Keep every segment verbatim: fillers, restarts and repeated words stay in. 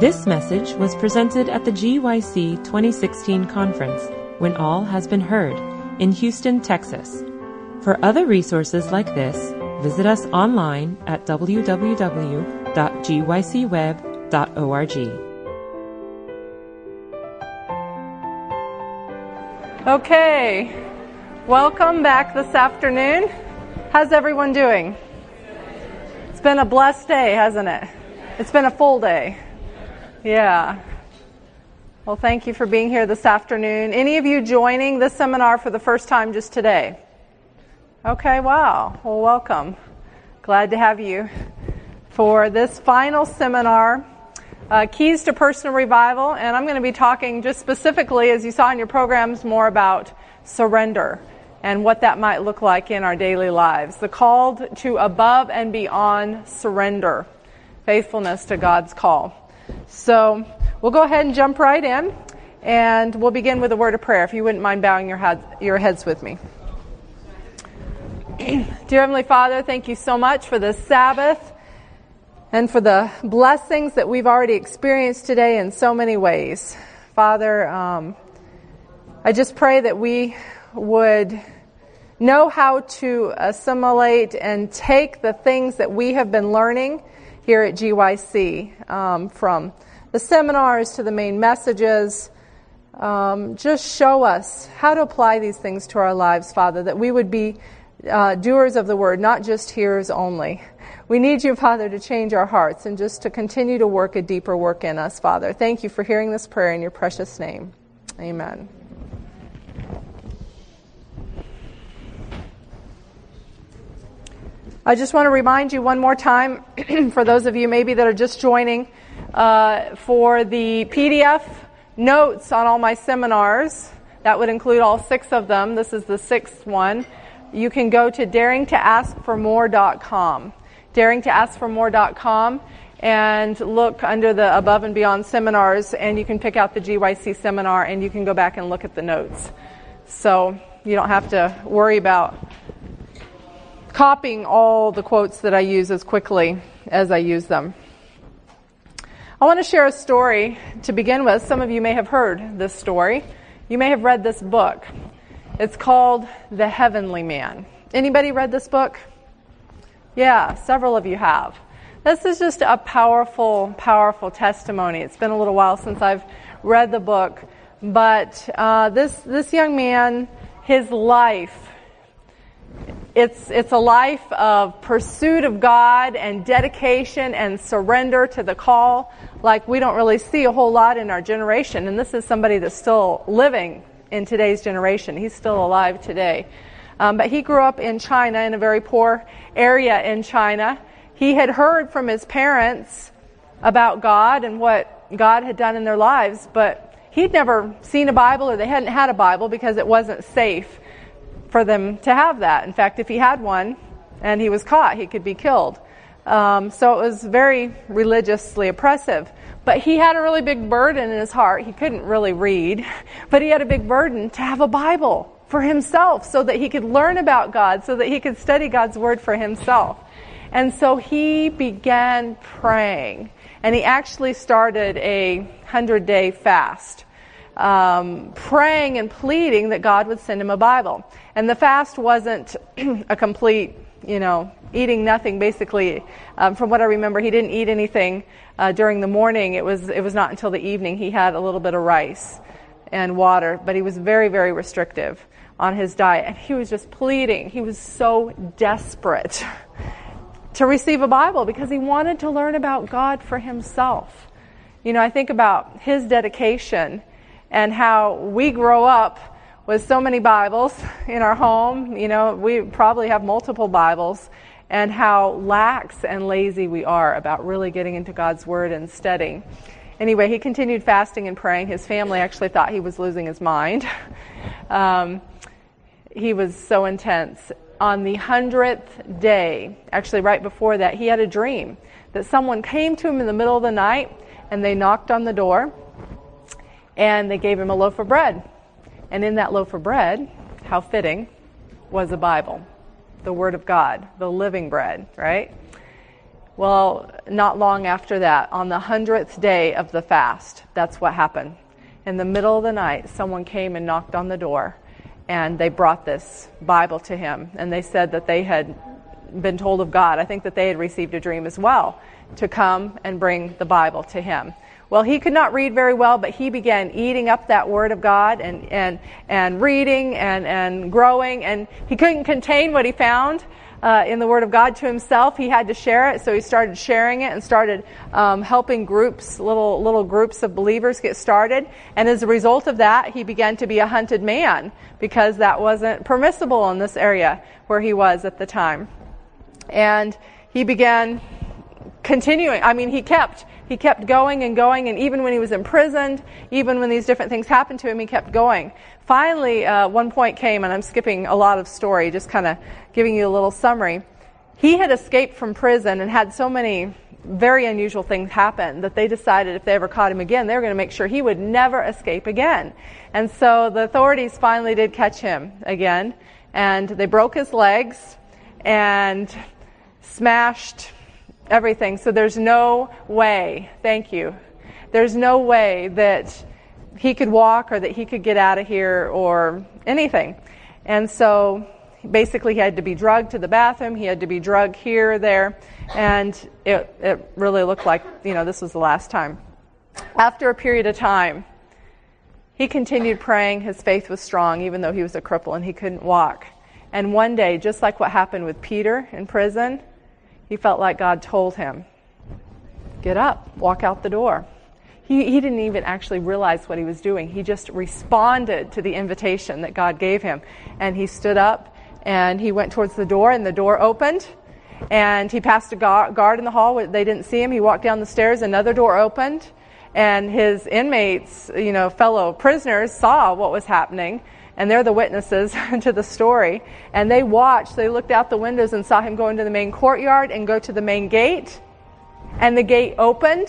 This message was presented at the G Y C twenty sixteen conference, When All Has Been Heard, in Houston, Texas. For other resources like this, visit us online at w w w dot g y c web dot org. Okay, welcome back this afternoon. How's everyone doing? It's been a blessed day, hasn't it? It's been a full day. Yeah. Well, thank you for being here this afternoon. Any of you joining this seminar for the first time just today? Okay, wow. Well, welcome. Glad to have you for this final seminar, uh, Keys to Personal Revival. And I'm going to be talking just specifically, as you saw in your programs, more about surrender and what that might look like in our daily lives. The call to above and beyond surrender, faithfulness to God's call. So we'll go ahead and jump right in, and we'll begin with a word of prayer, if you wouldn't mind bowing your, head, your heads with me. Dear Heavenly Father, thank you so much for this Sabbath and for the blessings that we've already experienced today in so many ways. Father, um, I just pray that we would know how to assimilate and take the things that we have been learning here at G Y C, um, from the seminars to the main messages. Um, just show us how to apply these things to our lives, Father, that we would be uh, doers of the word, not just hearers only. We need you, Father, to change our hearts and just to continue to work a deeper work in us, Father. Thank you for hearing this prayer in your precious name. Amen. I just want to remind you one more time, for those of you maybe that are just joining, uh, for the P D F notes on all my seminars, that would include all six of them. This is the sixth one. You can go to daring to ask for more dot com. daring to ask for more dot com, and look under the Above and Beyond seminars, and you can pick out the G Y C seminar, and you can go back and look at the notes. So you don't have to worry about copying all the quotes that I use as quickly as I use them. I want to share a story to begin with. Some of you may have heard this story. You may have read this book. It's called The Heavenly Man. Anybody read this book? Yeah, several of you have. This is just a powerful, powerful testimony. It's been a little while since I've read the book, but uh, this this young man, his life, It's it's a life of pursuit of God and dedication and surrender to the call like we don't really see a whole lot in our generation. And this is somebody that's still living in today's generation. He's still alive today. Um, but he grew up in China, in a very poor area in China. He had heard from his parents about God and what God had done in their lives, but he'd never seen a Bible, or they hadn't had a Bible because it wasn't safe for them to have that. In fact, if he had one and he was caught, he could be killed. Um, so it was very religiously oppressive. But he had a really big burden in his heart. He couldn't really read, but he had a big burden to have a Bible for himself so that he could learn about God, so that he could study God's Word for himself. And so he began praying, and he actually started a hundred-day fast, Um, praying and pleading that God would send him a Bible. And the fast wasn't a complete, you know, eating nothing, basically. Um, from what I remember, he didn't eat anything uh, during the morning. It was it was not until the evening he had a little bit of rice and water, but he was very, very restrictive on his diet. And he was just pleading. He was so desperate to receive a Bible because he wanted to learn about God for himself. You know, I think about his dedication and how we grow up with so many Bibles in our home. You know, we probably have multiple Bibles, and how lax and lazy we are about really getting into God's Word and studying. Anyway, he continued fasting and praying. His family actually thought he was losing his mind. Um, he was so intense. On the hundredth day, actually right before that, he had a dream that someone came to him in the middle of the night, and they knocked on the door, and they gave him a loaf of bread. And in that loaf of bread, how fitting, was a Bible, the Word of God, the living bread, right? Well, not long after that, on the hundredth day of the fast, that's what happened. In the middle of the night, someone came and knocked on the door, and they brought this Bible to him. And they said that they had been told of God. I think that they had received a dream as well to come and bring the Bible to him. Well, he could not read very well, but he began eating up that Word of God and and, and reading and, and growing, and he couldn't contain what he found uh, in the Word of God to himself. He had to share it, so he started sharing it and started um, helping groups, little little groups of believers get started. And as a result of that, he began to be a hunted man, because that wasn't permissible in this area where he was at the time. And he began continuing. I mean, he kept he kept going and going, and even when he was imprisoned, even when these different things happened to him, he kept going. Finally, uh, one point came, and I'm skipping a lot of story, just kind of giving you a little summary. He had escaped from prison and had so many very unusual things happen that they decided if they ever caught him again, they were going to make sure he would never escape again. And so the authorities finally did catch him again, and they broke his legs and smashed everything. So there's no way, thank you, there's no way that he could walk or that he could get out of here or anything. And so basically he had to be drugged to the bathroom, he had to be drugged here or there, and it, it really looked like, you know, this was the last time. After a period of time, he continued praying. His faith was strong, even though he was a cripple and he couldn't walk. And one day, just like what happened with Peter in prison, he felt like God told him, get up, walk out the door. He, he didn't even actually realize what he was doing. He just responded to the invitation that God gave him. And he stood up and he went towards the door, and the door opened. And he passed a guard in the hall. They didn't see him. He walked down the stairs. Another door opened. And his inmates, you know, fellow prisoners, saw what was happening. And they're the witnesses to the story. And they watched, they looked out the windows and saw him go into the main courtyard and go to the main gate. And the gate opened,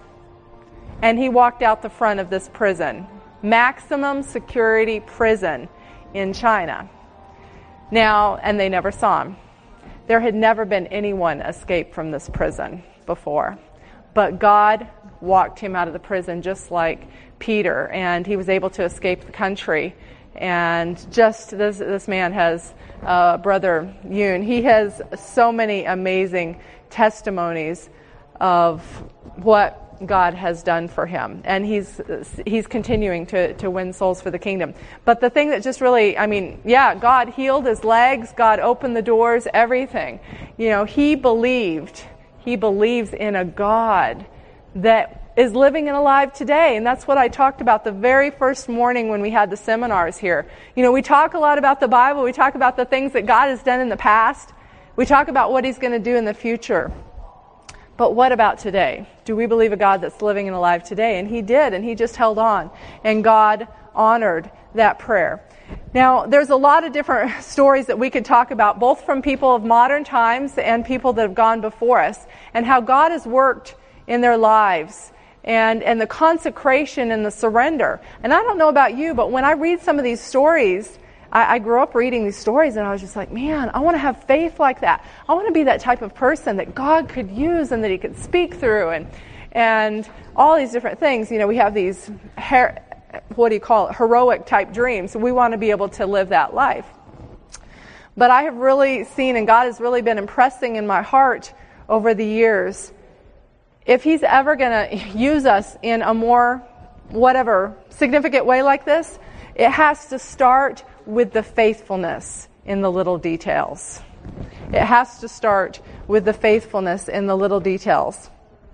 and he walked out the front of this prison. Maximum security prison in China. Now, and they never saw him. There had never been anyone escape from this prison before. But God walked him out of the prison just like Peter, and he was able to escape the country. And just this this man has, uh, Brother Yoon, he has so many amazing testimonies of what God has done for him. And he's he's continuing to, to win souls for the kingdom. But the thing that just really, I mean, yeah, God healed his legs, God opened the doors, everything. You know, he believed, he believes in a God that is living and alive today. And that's what I talked about the very first morning when we had the seminars here. You know, we talk a lot about the Bible. We talk about the things that God has done in the past. We talk about what he's going to do in the future. But what about today? Do we believe a God that's living and alive today? And he did, and he just held on. And God honored that prayer. Now, there's a lot of different stories that we could talk about, both from people of modern times and people that have gone before us, and how God has worked in their lives. And, and the consecration and the surrender. And I don't know about you, but when I read some of these stories, I, I grew up reading these stories, and I was just like, man, I want to have faith like that. I want to be that type of person that God could use and that he could speak through, and and all these different things. You know, we have these, her, what do you call it, heroic type dreams. We want to be able to live that life. But I have really seen, and God has really been impressing in my heart over the years, if he's ever going to use us in a more, whatever, significant way like this, it has to start with the faithfulness in the little details. It has to start with the faithfulness in the little details.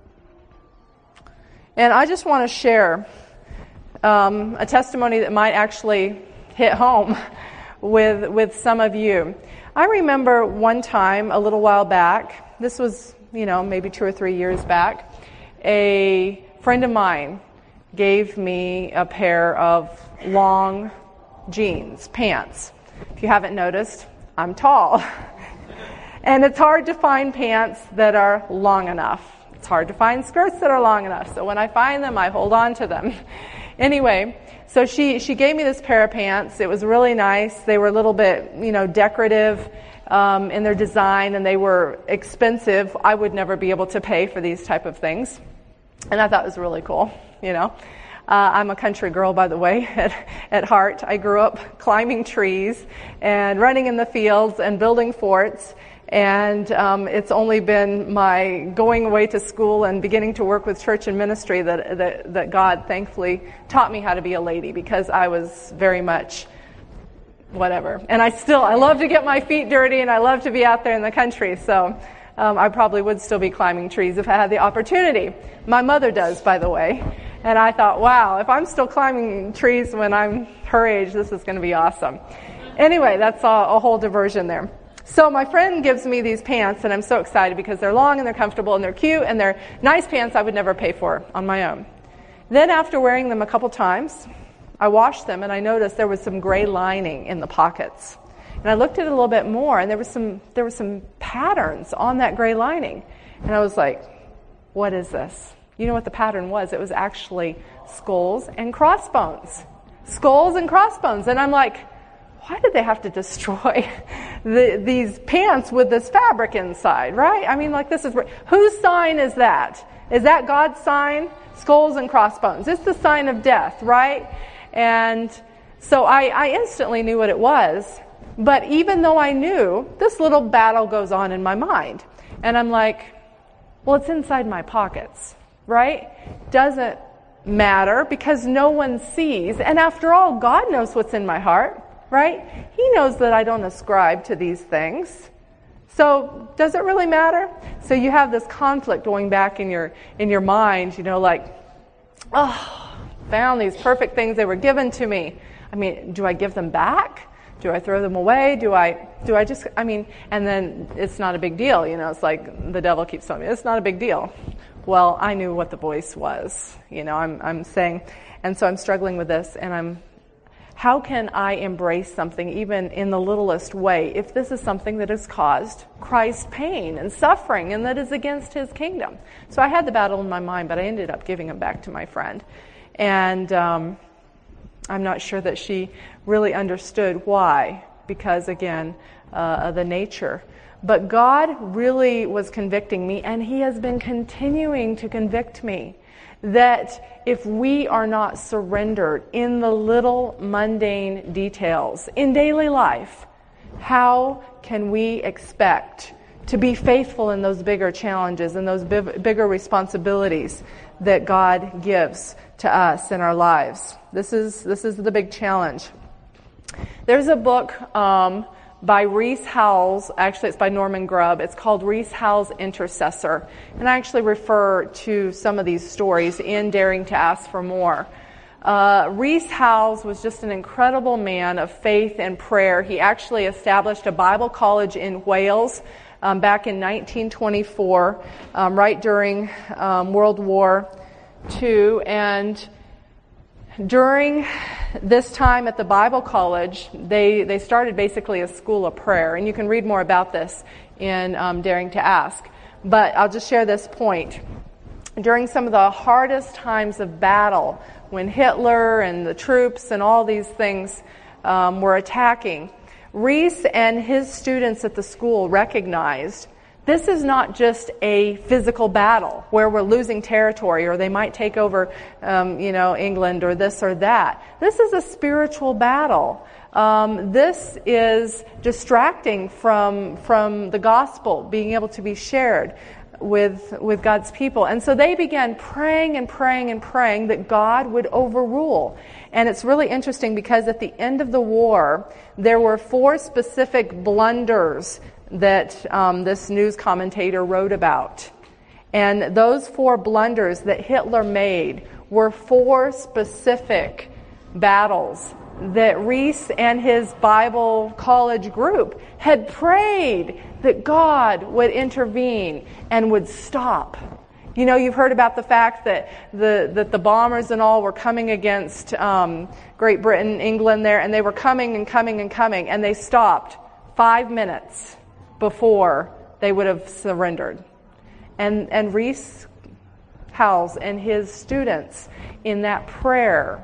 And I just want to share um, a testimony that might actually hit home with, with some of you. I remember one time, a little while back, this was you know, maybe two or three years back, a friend of mine gave me a pair of long jeans, pants. If you haven't noticed, I'm tall. And it's hard to find pants that are long enough. It's hard to find skirts that are long enough. So when I find them, I hold on to them. Anyway, So she, she gave me this pair of pants. It was really nice. They were a little bit, you know, decorative um, in their design, and they were expensive. I would never be able to pay for these type of things. And I thought it was really cool, you know. Uh, I'm a country girl, by the way, at, at heart. I grew up climbing trees and running in the fields and building forts. And um, it's only been my going away to school and beginning to work with church and ministry that, that that God thankfully taught me how to be a lady, because I was very much whatever. And I still, I love to get my feet dirty, and I love to be out there in the country. So um, I probably would still be climbing trees if I had the opportunity. My mother does, by the way. And I thought, wow, if I'm still climbing trees when I'm her age, this is going to be awesome. Anyway, that's a, a whole diversion there. So my friend gives me these pants, and I'm so excited because they're long and they're comfortable and they're cute and they're nice pants I would never pay for on my own. Then after wearing them a couple times, I washed them and I noticed there was some gray lining in the pockets. And I looked at it a little bit more, and there was some there were some patterns on that gray lining. And I was like, what is this? You know what the pattern was? It was actually skulls and crossbones. Skulls and crossbones. And I'm like, why did they have to destroy the, these pants with this fabric inside, right? I mean, like, this is, whose sign is that? Is that God's sign? Skulls and crossbones. It's the sign of death, right? And so I, I instantly knew what it was. But even though I knew, this little battle goes on in my mind. And I'm like, well, it's inside my pockets, right? Doesn't matter, because no one sees. And after all, God knows what's in my heart. Right? He knows that I don't ascribe to these things. So does it really matter? So you have this conflict going back in your in your mind, you know, like, oh, found these perfect things, they were given to me. I mean, do I give them back? Do I throw them away? Do I do I just I mean, and then it's not a big deal, you know, it's like the devil keeps telling me, it's not a big deal. Well, I knew what the voice was. You know, I'm I'm saying, and so I'm struggling with this, and I'm how can I embrace something even in the littlest way if this is something that has caused Christ pain and suffering and that is against his kingdom? So I had the battle in my mind, but I ended up giving them back to my friend. And um, I'm not sure that she really understood why, because, again, uh, the nature. But God really was convicting me, and he has been continuing to convict me, that if we are not surrendered in the little mundane details in daily life, how can we expect to be faithful in those bigger challenges and those bigger responsibilities that God gives to us in our lives? This is this is the big challenge. There's a book um, by Rees Howells. Actually, it's by Norman Grubb. It's called Rees Howells' Intercessor. And I actually refer to some of these stories in Daring to Ask for More. Uh, Rees Howells was just an incredible man of faith and prayer. He actually established a Bible college in Wales um, back in nineteen twenty-four, um, right during um, World War Two. And during this time at the Bible college, they, they started basically a school of prayer. And you can read more about this in um, Daring to Ask. But I'll just share this point. During some of the hardest times of battle, when Hitler and the troops and all these things um, were attacking, Rees and his students at the school recognized this is not just a physical battle where we're losing territory or they might take over, um, you know, England or this or that. This is a spiritual battle. Um, this is distracting from from the gospel being able to be shared with with God's people. And so they began praying and praying and praying that God would overrule. And it's really interesting because at the end of the war, there were four specific blunders that um, this news commentator wrote about. And those four blunders that Hitler made were four specific battles that Rees and his Bible college group had prayed that God would intervene and would stop. You know, you've heard about the fact that the that the bombers and all were coming against um, Great Britain, England there, and they were coming and coming and coming, and they stopped five minutes before they would have surrendered. And and Rees Howells and his students in that prayer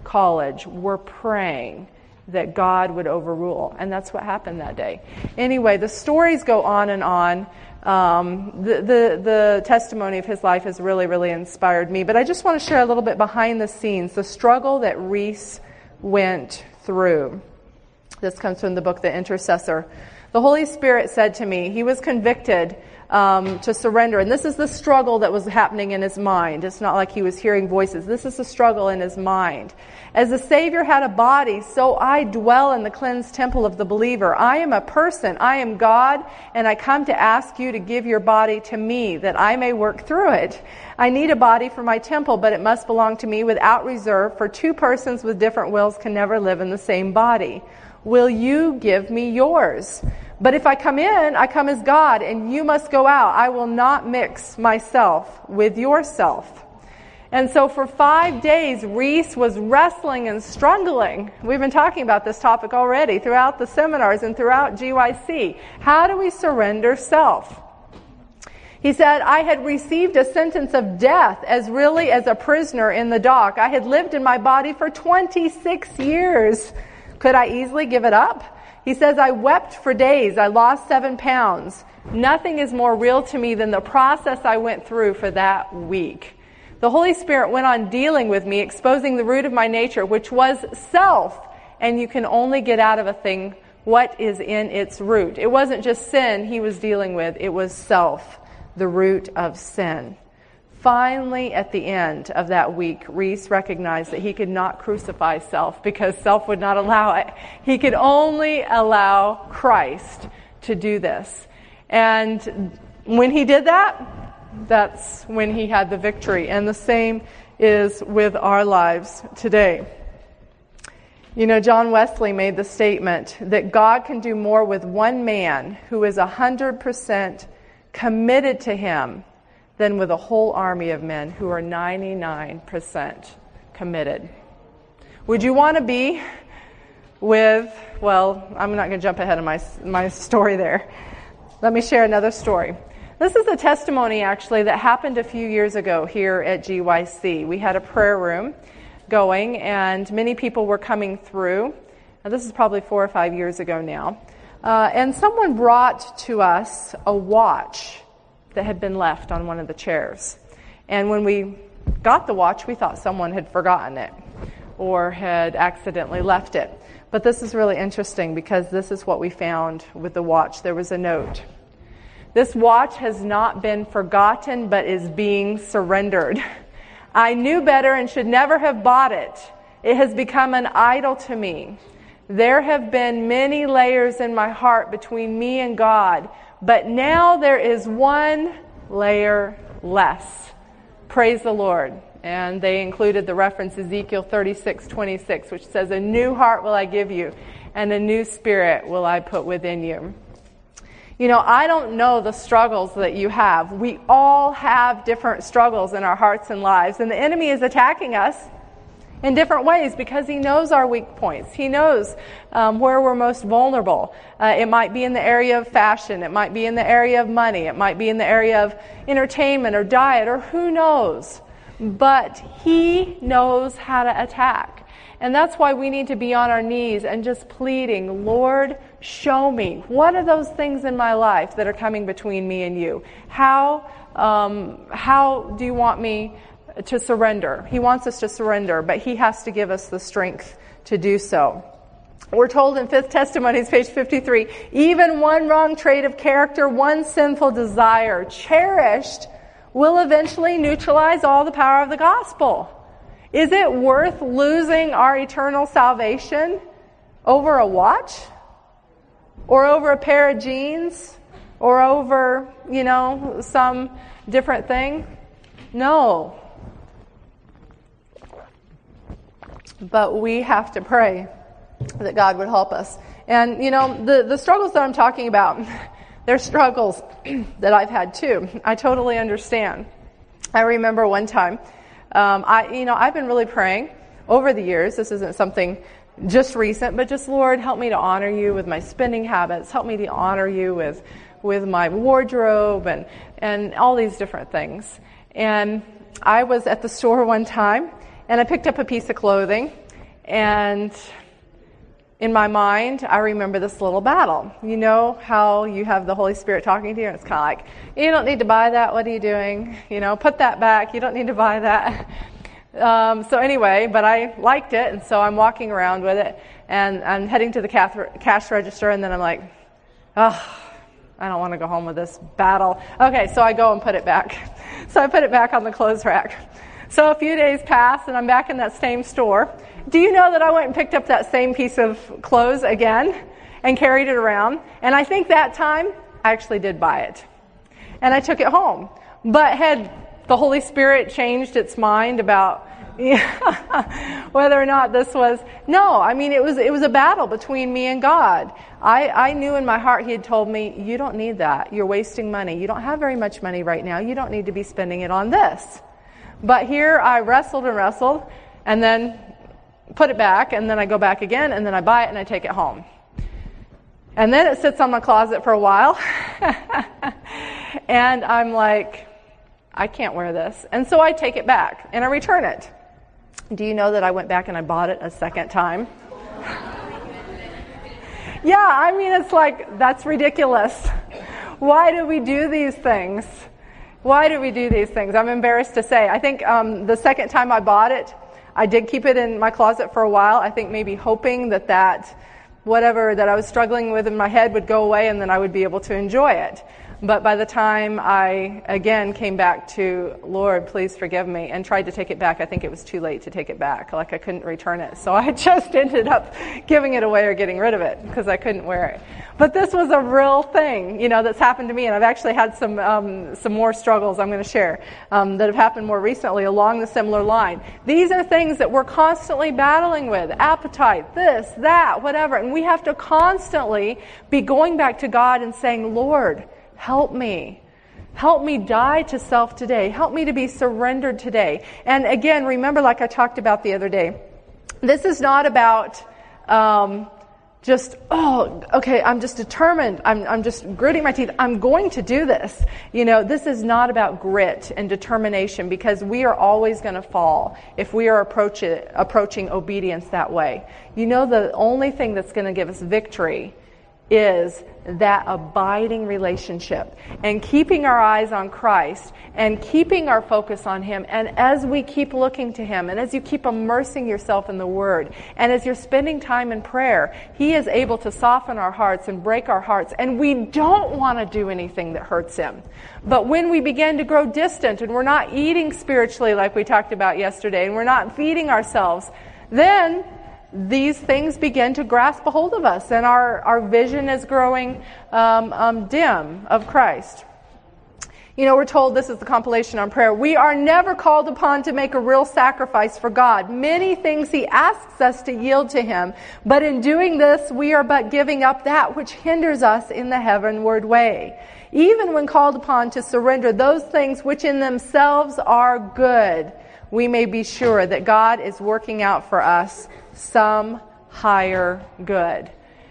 college were praying that God would overrule. And that's what happened that day. Anyway, the stories go on and on. Um, the, the, the testimony of his life has really, really inspired me. But I just want to share a little bit behind the scenes, the struggle that Reese went through. This comes from the book, The Intercessor. The Holy Spirit said to me, he was convicted um, to surrender. And this is the struggle that was happening in his mind. It's not like he was hearing voices. This is the struggle in his mind. As the Savior had a body, so I dwell in the cleansed temple of the believer. I am a person. I am God, and I come to ask you to give your body to me, that I may work through it. I need a body for my temple, but it must belong to me without reserve, for two persons with different wills can never live in the same body. Will you give me yours? But if I come in, I come as God, and you must go out. I will not mix myself with yourself. And so for five days, Reese was wrestling and struggling. We've been talking about this topic already throughout the seminars and throughout G Y C. How do we surrender self? He said, I had received a sentence of death as really as a prisoner in the dock. I had lived in my body for twenty-six years. Could I easily give it up? He says, I wept for days. I lost seven pounds. Nothing is more real to me than the process I went through for that week. The Holy Spirit went on dealing with me, exposing the root of my nature, which was self. And you can only get out of a thing what is in its root. It wasn't just sin he was dealing with. It was self, the root of sin. Finally, at the end of that week, Reese recognized that he could not crucify self because self would not allow it. He could only allow Christ to do this. And when he did that, that's when he had the victory. And the same is with our lives today. You know, John Wesley made the statement that God can do more with one man who is one hundred percent committed to him than with a whole army of men who are ninety-nine percent committed. Would you want to be with, well, I'm not going to jump ahead of my my story there. Let me share another story. This is a testimony, actually, that happened a few years ago here at G Y C. We had a prayer room going, and many people were coming through. Now, this is probably four or five years ago now. Uh, and someone brought to us a watch that had been left on one of the chairs. And when we got the watch, we thought someone had forgotten it or had accidentally left it. But this is really interesting because this is what we found with the watch. There was a note. This watch has not been forgotten, but is being surrendered. I knew better and should never have bought it. It has become an idol to me. There have been many layers in my heart between me and God, but now there is one layer less. Praise the Lord. And they included the reference Ezekiel thirty-six twenty-six, which says, a new heart will I give you, and a new spirit will I put within you. You know, I don't know the struggles that you have. We all have different struggles in our hearts and lives, and the enemy is attacking us in different ways because he knows our weak points. He knows um, where we're most vulnerable. Uh, it might be in the area of fashion. It might be in the area of money. It might be in the area of entertainment or diet or who knows. But he knows how to attack. And that's why we need to be on our knees and just pleading, Lord, show me. What are those things in my life that are coming between me and you? How, um, how do you want me to surrender? He wants us to surrender, but he has to give us the strength to do so. We're told in Fifth Testimonies, page fifty-three, even one wrong trait of character, one sinful desire, cherished, will eventually neutralize all the power of the gospel. Is it worth losing our eternal salvation over a watch? Or over a pair of jeans? Or over, you know, some different thing? No. But we have to pray that God would help us. And, you know, the, the struggles that I'm talking about, they're struggles that I've had too. I totally understand. I remember one time, um, I, you know, I've been really praying over the years. This isn't something just recent, but just, Lord, help me to honor you with my spending habits. Help me to honor you with, with my wardrobe and, and all these different things. And I was at the store one time, and I picked up a piece of clothing, And in my mind, I remember this little battle. You know how you have the Holy Spirit talking to you, and it's kind of like, you don't need to buy that. What are you doing? You know, put that back. You don't need to buy that. Um, so anyway, but I liked it, and so I'm walking around with it, and I'm heading to the cash register, and then I'm like, oh, I don't want to go home with this battle. Okay, so I go and put it back. So I put it back on the clothes rack. So a few days pass, and I'm back in that same store. Do you know that I went and picked up that same piece of clothes again and carried it around? And I think that time I actually did buy it. And I took it home. But had the Holy Spirit changed its mind about yeah, whether or not this was... No, I mean, it was it was a battle between me and God. I, I knew in my heart He had told me, you don't need that. You're wasting money. You don't have very much money right now. You don't need to be spending it on this. But here I wrestled and wrestled, and then put it back, and then I go back again, and then I buy it, and I take it home. And then it sits on my closet for a while, and I'm like, I can't wear this. And so I take it back, and I return it. Do you know that I went back and I bought it a second time? Yeah, I mean, it's like, that's ridiculous. Why do we do these things? Why do we do these things? I'm embarrassed to say. I think um, the second time I bought it, I did keep it in my closet for a while. I think maybe hoping that that whatever that I was struggling with in my head would go away, and then I would be able to enjoy it. But by the time I, again, came back to, Lord, please forgive me, and tried to take it back, I think it was too late to take it back. Like, I couldn't return it. So I just ended up giving it away or getting rid of it because I couldn't wear it. But this was a real thing, you know, that's happened to me. And I've actually had some um, some more struggles I'm going to share um, that have happened more recently along the similar line. These are things that we're constantly battling with. Appetite, this, that, whatever. And we have to constantly be going back to God and saying, Lord, help me. Help me die to self today. Help me to be surrendered today. And again, remember, like I talked about the other day, this is not about um, just, oh, okay, I'm just determined. I'm, I'm just gritting my teeth. I'm going to do this. You know, this is not about grit and determination, because we are always going to fall if we are approach it, approaching obedience that way. You know, the only thing that's going to give us victory is that abiding relationship and keeping our eyes on Christ and keeping our focus on Him. And as we keep looking to Him, and as you keep immersing yourself in the Word, and as you're spending time in prayer, He is able to soften our hearts and break our hearts. And we don't want to do anything that hurts Him. But when we begin to grow distant and we're not eating spiritually like we talked about yesterday, and we're not feeding ourselves, then these things begin to grasp a hold of us, and our, our vision is growing um, um, dim of Christ. You know, we're told, this is the compilation on prayer, we are never called upon to make a real sacrifice for God. Many things He asks us to yield to Him, but in doing this, we are but giving up that which hinders us in the heavenward way. Even when called upon to surrender those things which in themselves are good, we may be sure that God is working out for us some higher good.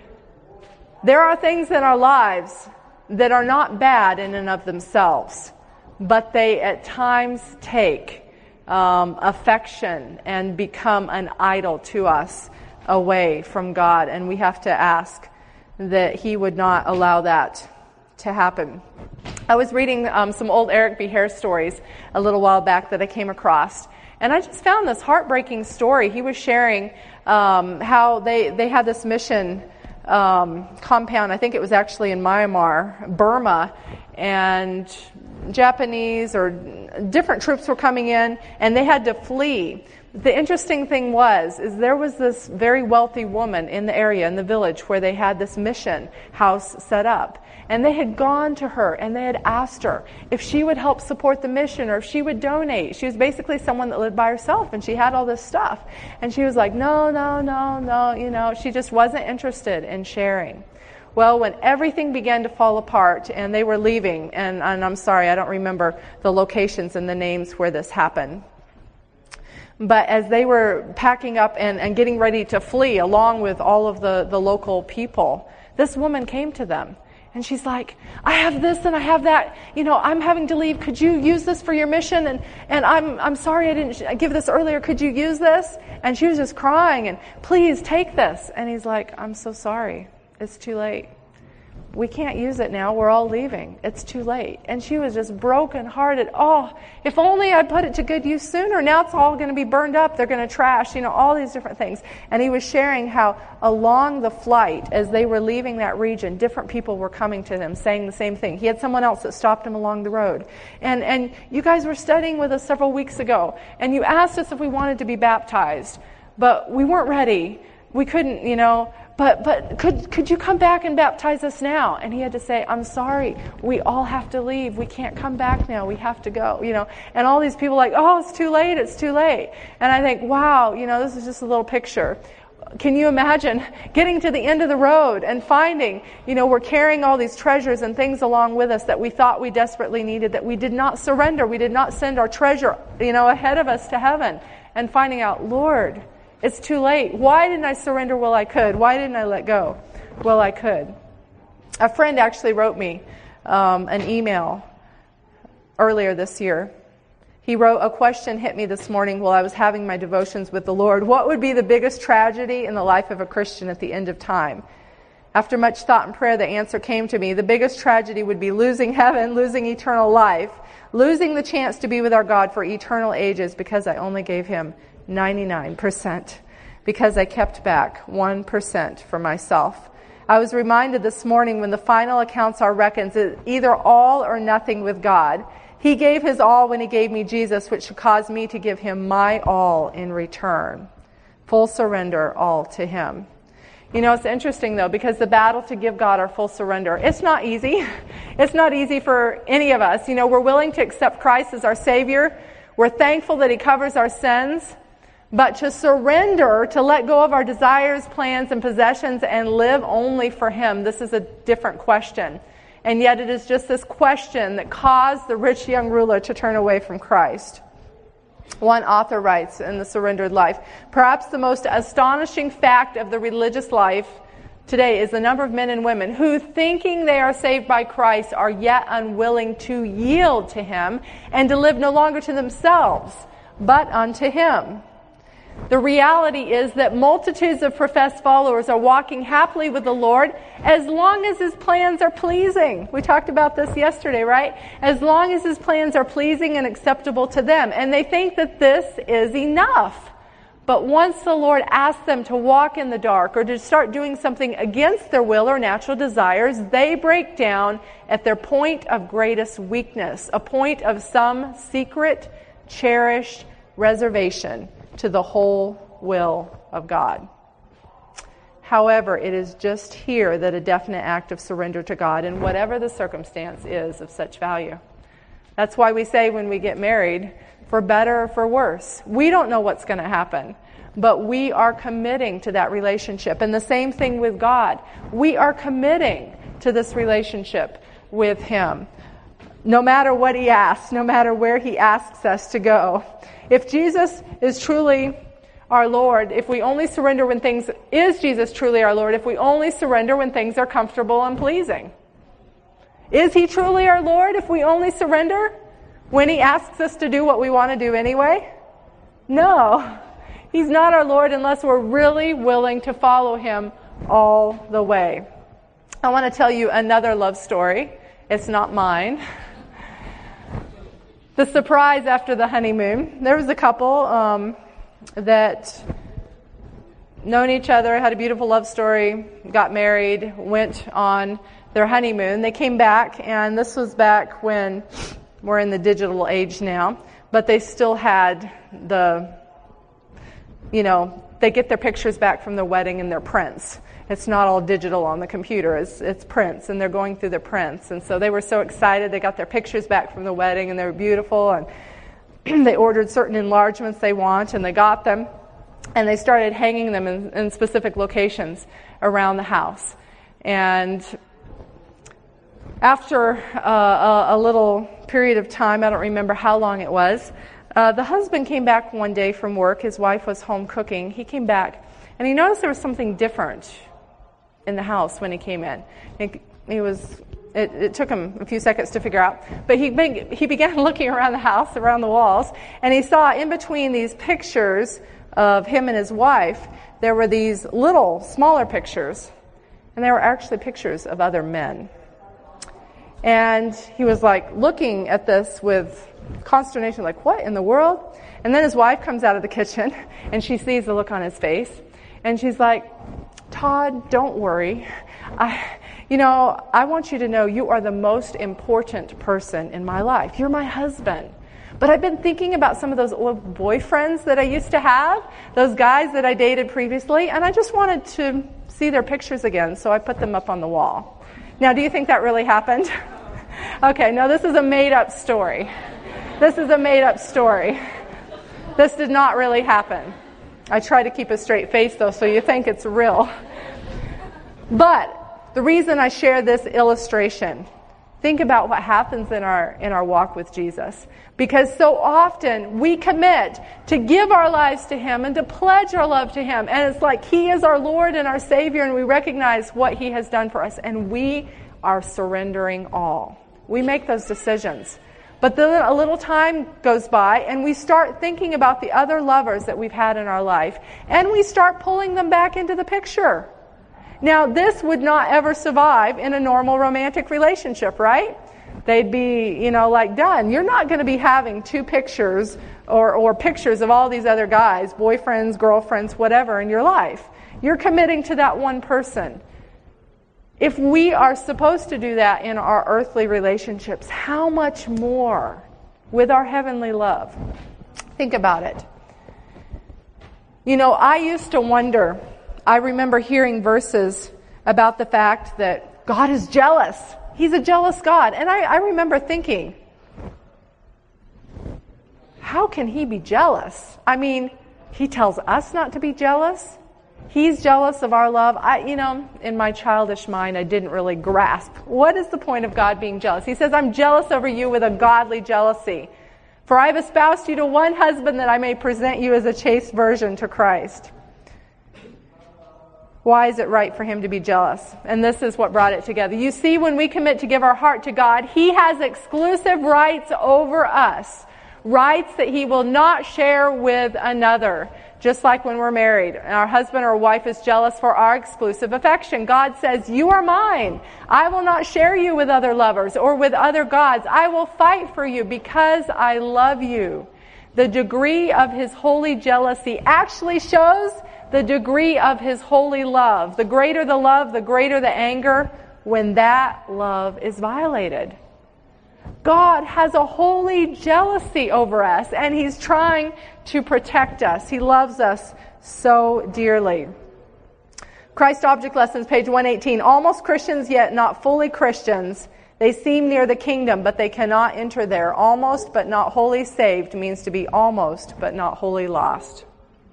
There are things in our lives that are not bad in and of themselves, but they at times take um, affection and become an idol to us away from God, and we have to ask that He would not allow that to happen. I was reading um, some old Eric B. Hare stories a little while back that I came across, and I just found this heartbreaking story. He was sharing um, how they, they had this mission um, compound, I think it was actually in Myanmar, Burma, and Japanese or different troops were coming in, and they had to flee. The interesting thing was, is there was this very wealthy woman in the area, in the village, where they had this mission house set up. And they had gone to her and they had asked her if she would help support the mission or if she would donate. She was basically someone that lived by herself, and she had all this stuff. And she was like, no, no, no, no, you know, she just wasn't interested in sharing. Well, when everything began to fall apart and they were leaving, and, and I'm sorry, I don't remember the locations and the names where this happened. But as they were packing up and, and getting ready to flee along with all of the, the local people, this woman came to them. And she's like, I have this and I have that. You know, I'm having to leave. Could you use this for your mission? And, and I'm I'm sorry I didn't give this earlier. Could you use this? And she was just crying and, please take this. And he's like, I'm so sorry. It's too late. We can't use it now. We're all leaving. It's too late. And she was just brokenhearted. Oh, if only I'd put it to good use sooner. Now it's all going to be burned up. They're going to trash, you know, all these different things. And he was sharing how along the flight, as they were leaving that region, different people were coming to them saying the same thing. He had someone else that stopped him along the road. And, and you guys were studying with us several weeks ago, and you asked us if we wanted to be baptized, but we weren't ready. We couldn't, you know, But but could could you come back and baptize us now? And he had to say, I'm sorry, we all have to leave. We can't come back now. We have to go, you know. And all these people are like, oh, it's too late, it's too late. And I think, wow, you know, this is just a little picture. Can you imagine getting to the end of the road and finding, you know, we're carrying all these treasures and things along with us that we thought we desperately needed, that we did not surrender. We did not send our treasure, you know, ahead of us to heaven. And finding out, Lord, it's too late. Why didn't I surrender while I could? Why didn't I let go while I could? A friend actually wrote me um, an email earlier this year. He wrote, a question hit me this morning while I was having my devotions with the Lord. What would be the biggest tragedy in the life of a Christian at the end of time? After much thought and prayer, the answer came to me. The biggest tragedy would be losing heaven, losing eternal life, losing the chance to be with our God for eternal ages because I only gave him ninety-nine percent, because I kept back one percent for myself. I was reminded this morning when the final accounts are reckoned, it's either all or nothing with God. He gave his all when he gave me Jesus, which should cause me to give him my all in return. Full surrender, all to him. You know, it's interesting though, because the battle to give God our full surrender, it's not easy. It's not easy for any of us. You know, we're willing to accept Christ as our Savior. We're thankful that he covers our sins. But to surrender, to let go of our desires, plans, and possessions and live only for him, this is a different question. And yet it is just this question that caused the rich young ruler to turn away from Christ. One author writes in The Surrendered Life, perhaps the most astonishing fact of the religious life today is the number of men and women who, thinking they are saved by Christ, are yet unwilling to yield to him and to live no longer to themselves, but unto him. The reality is that multitudes of professed followers are walking happily with the Lord as long as his plans are pleasing. We talked about this yesterday, right? As long as his plans are pleasing and acceptable to them. And they think that this is enough. But once the Lord asks them to walk in the dark or to start doing something against their will or natural desires, they break down at their point of greatest weakness, a point of some secret, cherished reservation to the whole will of God. However, it is just here that a definite act of surrender to God, in whatever the circumstance, is of such value. That's why we say when we get married, for better or for worse, we don't know what's going to happen, but we are committing to that relationship. And the same thing with God. We are committing to this relationship with him. No matter what he asks, no matter where he asks us to go. If Jesus is truly our Lord, if we only surrender when things, is Jesus truly our Lord, if we only surrender when things are comfortable and pleasing? Is he truly our Lord if we only surrender when he asks us to do what we want to do anyway? No. He's not our Lord unless we're really willing to follow him all the way. I want to tell you another love story. It's not mine. The surprise after the honeymoon. There was a couple um, that known each other, had a beautiful love story, got married, went on their honeymoon. They came back, and this was back when we're in the digital age now, but they still had the, you know, they get their pictures back from the wedding and their prints. It's not all digital on the computer. It's, it's prints, and they're going through their prints. And so they were so excited. They got their pictures back from the wedding, and they were beautiful. And they ordered certain enlargements they want, and they got them. And they started hanging them in, in specific locations around the house. And after uh, a, a little period of time, I don't remember how long it was, uh, the husband came back one day from work. His wife was home cooking. He came back, and he noticed there was something different in the house when he came in. And he was, it, it took him a few seconds to figure out, but he, he began looking around the house, around the walls, and he saw in between these pictures of him and his wife, there were these little, smaller pictures, and they were actually pictures of other men. And he was like looking at this with consternation, like, what in the world? And then his wife comes out of the kitchen, and she sees the look on his face, and she's like, Todd, don't worry. I, you know, I want you to know you are the most important person in my life. You're my husband. But I've been thinking about some of those old boyfriends that I used to have, those guys that I dated previously, and I just wanted to see their pictures again, so I put them up on the wall. Now, do you think that really happened? Okay, no, this is a made-up story. This is a made-up story. This did not really happen. I try to keep a straight face, though, so you think it's real. But the reason I share this illustration, think about what happens in our in our walk with Jesus. Because so often we commit to give our lives to Him and to pledge our love to Him. And it's like He is our Lord and our Savior, and we recognize what He has done for us. And we are surrendering all. We make those decisions. But then a little time goes by, and we start thinking about the other lovers that we've had in our life, and we start pulling them back into the picture. Now, this would not ever survive in a normal romantic relationship, right? They'd be, you know, like done. You're not going to be having two pictures or, or pictures of all these other guys, boyfriends, girlfriends, whatever, in your life. You're committing to that one person. If we are supposed to do that in our earthly relationships, how much more with our heavenly love? Think about it. You know, I used to wonder, I remember hearing verses about the fact that God is jealous. He's a jealous God. And I, I remember thinking, how can He be jealous? I mean, He tells us not to be jealous. He's jealous of our love. I, you know, in my childish mind, I didn't really grasp. What is the point of God being jealous? He says, I'm jealous over you with a godly jealousy. For I have espoused you to one husband that I may present you as a chaste virgin to Christ. Why is it right for Him to be jealous? And this is what brought it together. You see, when we commit to give our heart to God, He has exclusive rights over us. Rights that He will not share with another. Just like when we're married, our husband or wife is jealous for our exclusive affection. God says, you are mine. I will not share you with other lovers or with other gods. I will fight for you because I love you. The degree of His holy jealousy actually shows the degree of His holy love. The greater the love, the greater the anger when that love is violated. God has a holy jealousy over us, and He's trying to protect us. He loves us so dearly. Christ Object Lessons, page one eighteen. Almost Christians, yet not fully Christians. They seem near the kingdom, but they cannot enter there. Almost but not wholly saved means to be almost but not wholly lost.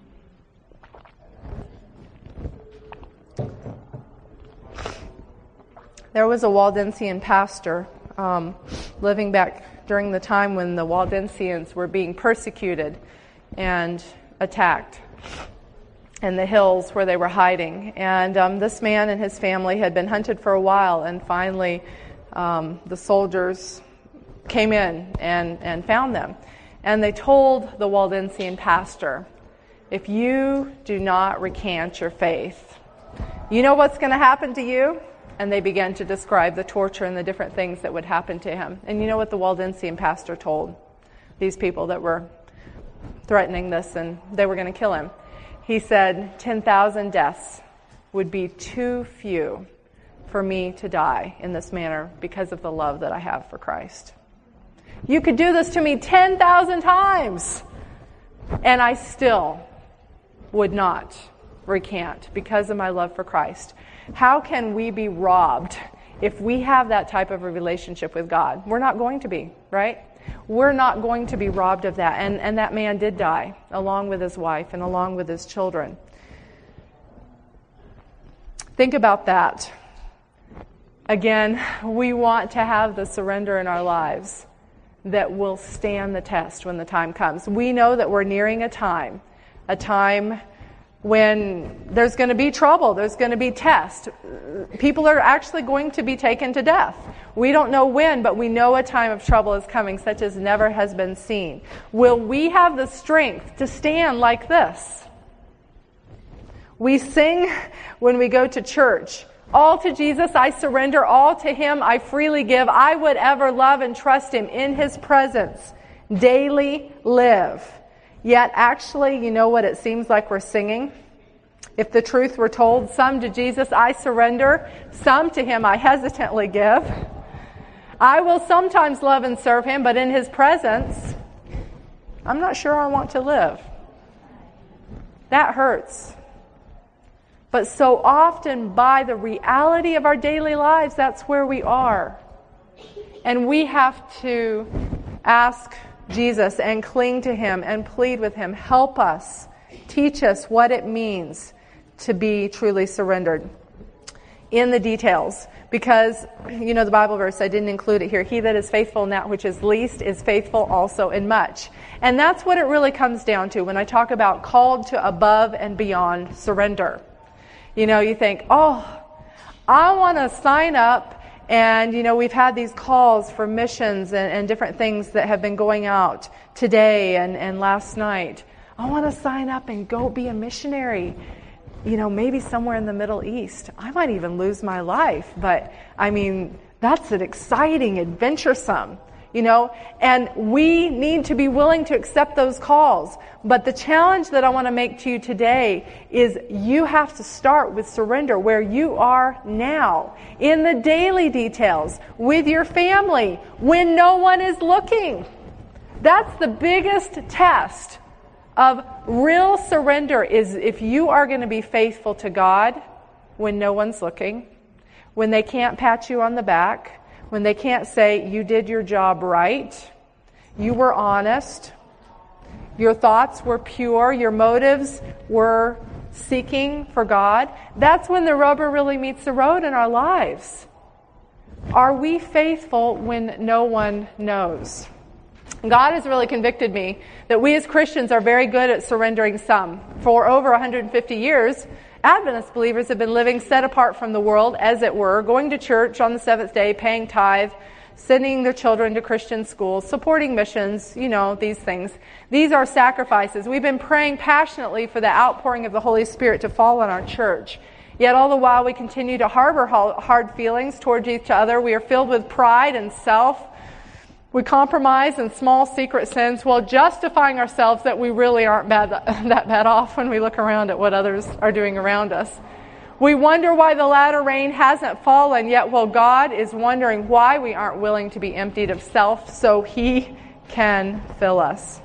There was a Waldensian pastor um, living back during the time when the Waldensians were being persecuted and attacked in the hills where they were hiding. And um, this man and his family had been hunted for a while, and finally um, the soldiers came in and, and found them. And they told the Waldensian pastor, if you do not recant your faith, you know what's going to happen to you? And they began to describe the torture and the different things that would happen to him. And you know what the Waldensian pastor told these people that were threatening this and they were going to kill him? He said, ten thousand deaths would be too few for me to die in this manner because of the love that I have for Christ. You could do this to me ten thousand times, and I still would not recant because of my love for Christ. How can we be robbed if we have that type of a relationship with God? We're not going to be, right? We're not going to be robbed of that. And, and that man did die, along with his wife and along with his children. Think about that. Again, we want to have the surrender in our lives that will stand the test when the time comes. We know that we're nearing a time, a time when there's going to be trouble, there's going to be tests. People are actually going to be taken to death. We don't know when, but we know a time of trouble is coming, such as never has been seen. Will we have the strength to stand like this? We sing when we go to church, all to Jesus I surrender, all to Him I freely give. I would ever love and trust Him in His presence, daily live. Yet actually, you know what it seems like we're singing? If the truth were told, some to Jesus I surrender, some to Him I hesitantly give. I will sometimes love and serve Him, but in His presence, I'm not sure I want to live. That hurts. But so often, by the reality of our daily lives, that's where we are. And we have to ask Jesus and cling to Him and plead with Him. Help us. Teach us what it means to be truly surrendered in the details. Because, you know, the Bible verse, I didn't include it here. He that is faithful in that which is least is faithful also in much. And that's what it really comes down to when I talk about called to above and beyond surrender. You know, you think, oh, I want to sign up. And, you know, we've had these calls for missions and, and different things that have been going out today and, and last night. I want to sign up and go be a missionary, you know, maybe somewhere in the Middle East. I might even lose my life. But, I mean, that's an exciting, adventuresome, you know. And we need to be willing to accept those calls. But the challenge that I want to make to you today is you have to start with surrender where you are now, in the daily details, with your family, when no one is looking. That's the biggest test of real surrender, is if you are going to be faithful to God when no one's looking, when they can't pat you on the back, when they can't say you did your job right, you were honest, your thoughts were pure, your motives were seeking for God. That's when the rubber really meets the road in our lives. Are we faithful when no one knows? God has really convicted me that we as Christians are very good at surrendering some. For over one hundred fifty years, Adventist believers have been living set apart from the world, as it were, going to church on the seventh day, paying tithe, sending their children to Christian schools, supporting missions, you know, these things. These are sacrifices. We've been praying passionately for the outpouring of the Holy Spirit to fall on our church. Yet all the while we continue to harbor hard feelings towards each other. We are filled with pride and self. We compromise in small secret sins while justifying ourselves that we really aren't bad, that bad off when we look around at what others are doing around us. We wonder why the latter rain hasn't fallen, yet while God is wondering why we aren't willing to be emptied of self so He can fill us.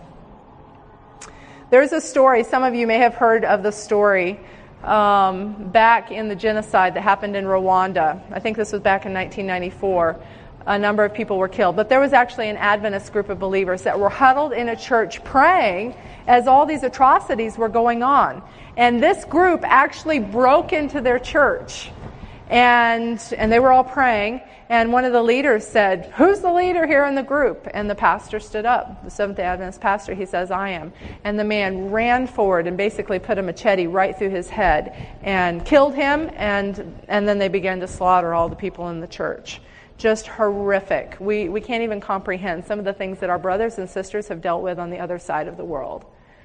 There's a story, some of you may have heard of the story, um, back in the genocide that happened in Rwanda. I think this was back in nineteen ninety-four. A number of people were killed. But there was actually an Adventist group of believers that were huddled in a church praying as all these atrocities were going on. And this group actually broke into their church. And and they were all praying. And one of the leaders said, "Who's the leader here in the group?" And the pastor stood up. The Seventh-day Adventist pastor, he says, "I am." And the man ran forward and basically put a machete right through his head and killed him. And, and then they began to slaughter all the people in the church. Just horrific. We we can't even comprehend some of the things that our brothers and sisters have dealt with on the other side of the world.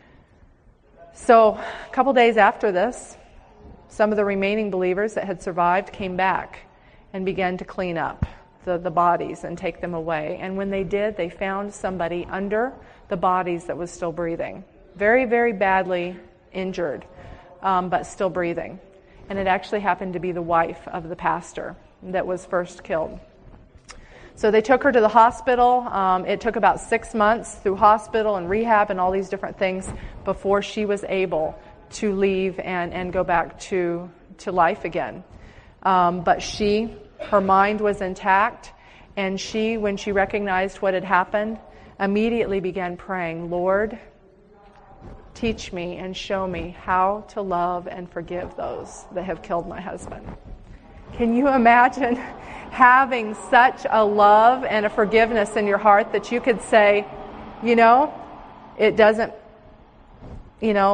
So a couple days after this, some of the remaining believers that had survived came back and began to clean up the, the bodies and take them away. And when they did, they found somebody under the bodies that was still breathing. Very, very badly injured, um, but still breathing. And it actually happened to be the wife of the pastor that was first killed. So they took her to the hospital. Um, it took about six months through hospital and rehab and all these different things before she was able to leave and, and go back to, to life again. Um, but she, her mind was intact, and she, when she recognized what had happened, immediately began praying, "Lord, teach me and show me how to love and forgive those that have killed my husband." Can you imagine having such a love and a forgiveness in your heart that you could say, you know, it doesn't, you know,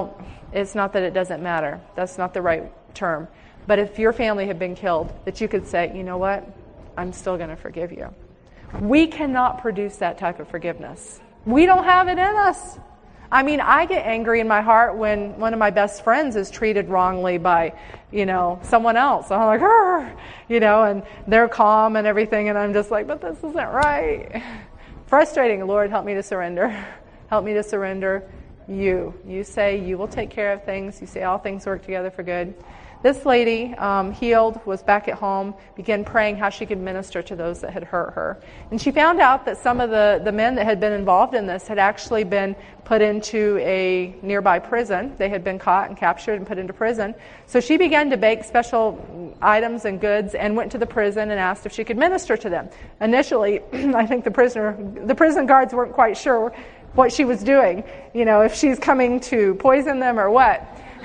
It's not that it doesn't matter. That's not the right term. But if your family had been killed, that you could say, you know what? I'm still going to forgive you. We cannot produce that type of forgiveness. We don't have it in us. I mean, I get angry in my heart when one of my best friends is treated wrongly by, you know, someone else. I'm like, Arr! you know, and they're calm and everything, and I'm just like, but this isn't right. Frustrating. Lord, help me to surrender. Help me to surrender you. You say you will take care of things. You say all things work together for good. This lady, um, healed, was back at home, began praying how she could minister to those that had hurt her. And she found out that some of the, the men that had been involved in this had actually been put into a nearby prison. They had been caught and captured and put into prison. So she began to bake special items and goods and went to the prison and asked if she could minister to them. Initially, I think the prisoner, the prison guards weren't quite sure what she was doing, you know, if she's coming to poison them or what.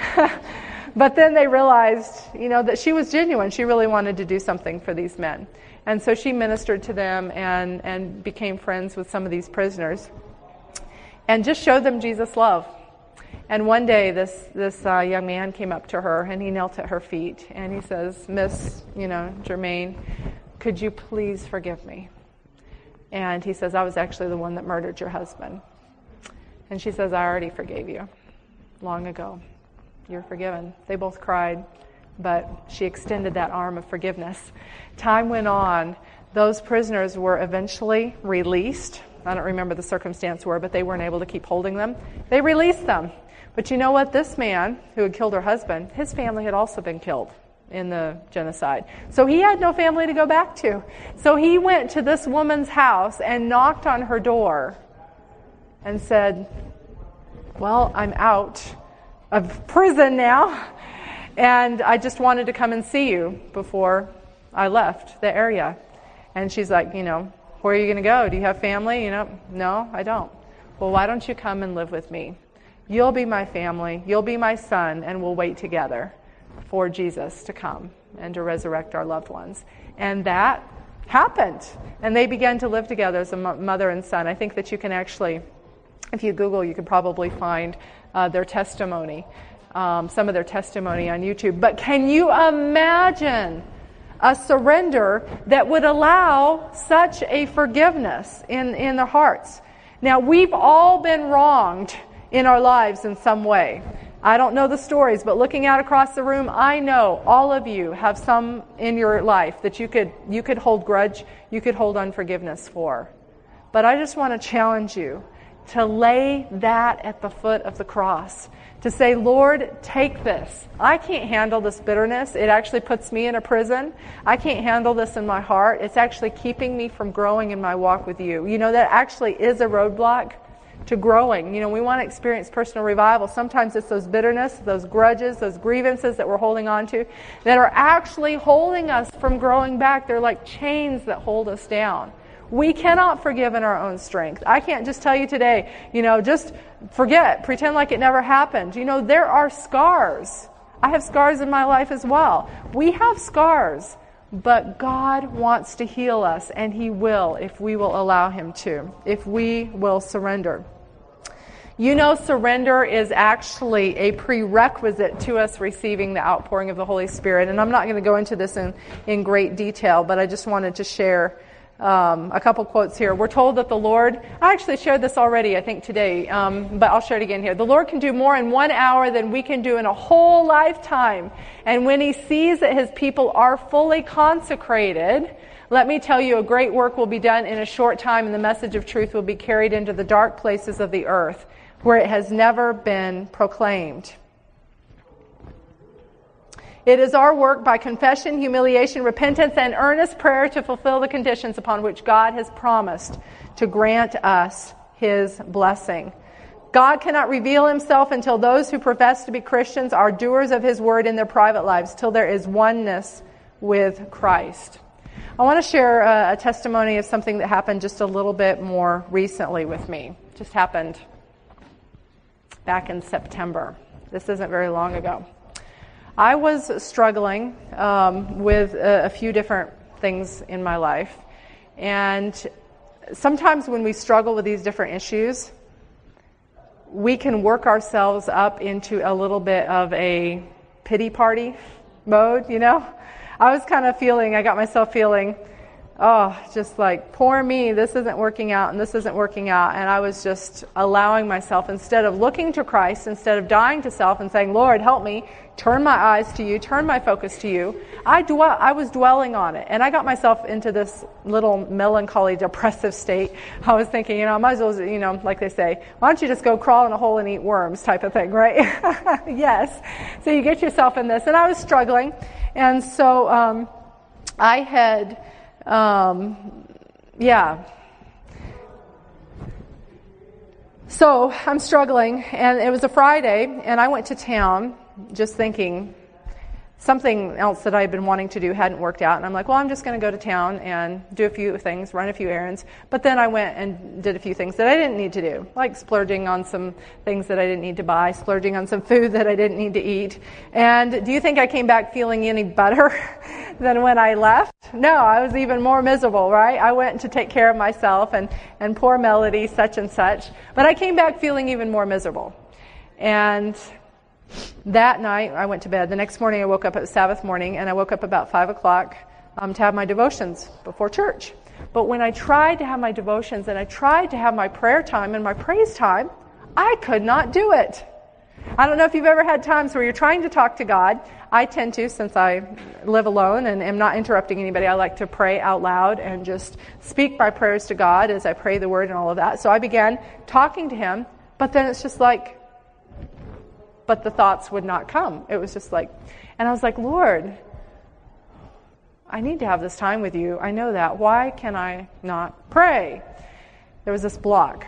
But then they realized, you know, that she was genuine. She really wanted to do something for these men. And so she ministered to them and, and became friends with some of these prisoners and just showed them Jesus' love. And one day this, this uh, young man came up to her and he knelt at her feet and he says, Miss, you know, Germaine, could you please forgive me? And he says, I was actually the one that murdered your husband. And she says, I already forgave you long ago. You're forgiven. They both cried, but she extended that arm of forgiveness. Time went on. Those prisoners were eventually released. I don't remember the circumstance were, but they weren't able to keep holding them. They released them. But you know what? This man who had killed her husband, his family had also been killed in the genocide. So he had no family to go back to. So he went to this woman's house and knocked on her door and said, well, I'm out of prison now, and I just wanted to come and see you before I left the area. And she's like, you know, where are you going to go? Do you have family? You know, no, I don't. Well, why don't you come and live with me? You'll be my family, you'll be my son, and we'll wait together for Jesus to come and to resurrect our loved ones. And that happened. And they began to live together as a mother and son. I think that you can actually, if you Google, you could probably find uh, their testimony, um, some of their testimony on YouTube. But can you imagine a surrender that would allow such a forgiveness in, in their hearts? Now, we've all been wronged in our lives in some way. I don't know the stories, but looking out across the room, I know all of you have some in your life that you could you could hold grudge, you could hold unforgiveness for. But I just want to challenge you to lay that at the foot of the cross. To say, Lord, take this. I can't handle this bitterness. It actually puts me in a prison. I can't handle this in my heart. It's actually keeping me from growing in my walk with you. You know, that actually is a roadblock to growing. You know, we want to experience personal revival. Sometimes it's those bitterness, those grudges, those grievances that we're holding on to that are actually holding us from growing back. They're like chains that hold us down. We cannot forgive in our own strength. I can't just tell you today, you know, just forget, pretend like it never happened. You know, there are scars. I have scars in my life as well. We have scars, but God wants to heal us, and He will if we will allow Him to, if we will surrender. You know, surrender is actually a prerequisite to us receiving the outpouring of the Holy Spirit. And I'm not going to go into this in, in great detail, but I just wanted to share Um, a couple quotes here. We're told that the Lord, I actually shared this already, I think, today, um, but I'll share it again here. The Lord can do more in one hour than we can do in a whole lifetime. And when He sees that His people are fully consecrated, let me tell you, a great work will be done in a short time, and the message of truth will be carried into the dark places of the earth, where it has never been proclaimed. It is our work by confession, humiliation, repentance, and earnest prayer to fulfill the conditions upon which God has promised to grant us His blessing. God cannot reveal Himself until those who profess to be Christians are doers of His word in their private lives, till there is oneness with Christ. I want to share a, a testimony of something that happened just a little bit more recently with me. It just happened back in September. This isn't very long ago. I was struggling um, with a, a few different things in my life. And sometimes when we struggle with these different issues, we can work ourselves up into a little bit of a pity party mode, you know. I was kind of feeling, I got myself feeling, oh, just like, poor me, this isn't working out and this isn't working out. And I was just allowing myself, instead of looking to Christ, instead of dying to self and saying, Lord, help me, turn my eyes to you, turn my focus to you, I dwell, I was dwelling on it. And I got myself into this little melancholy, depressive state. I was thinking, you know, I might as well, you know, like they say, why don't you just go crawl in a hole and eat worms type of thing, right? Yes. So you get yourself in this. And I was struggling. And so um, I had... Um, yeah. So I'm struggling, and it was a Friday, and I went to town just thinking something else that I had been wanting to do hadn't worked out. And I'm like, well, I'm just going to go to town and do a few things, run a few errands. But then I went and did a few things that I didn't need to do, like splurging on some things that I didn't need to buy, splurging on some food that I didn't need to eat. And do you think I came back feeling any better than when I left? No, I was even more miserable, right? I went to take care of myself and, and poor Melody, such and such. But I came back feeling even more miserable. And that night, I went to bed. The next morning, I woke up at Sabbath morning, and I woke up about five o'clock um, to have my devotions before church. But when I tried to have my devotions and I tried to have my prayer time and my praise time, I could not do it. I don't know if you've ever had times where you're trying to talk to God. I tend to, since I live alone and am not interrupting anybody, I like to pray out loud and just speak my prayers to God as I pray the word and all of that. So I began talking to him, but then it's just like, but the thoughts would not come. It was just like, and I was like, Lord, I need to have this time with you. I know that. Why can I not pray? There was this block.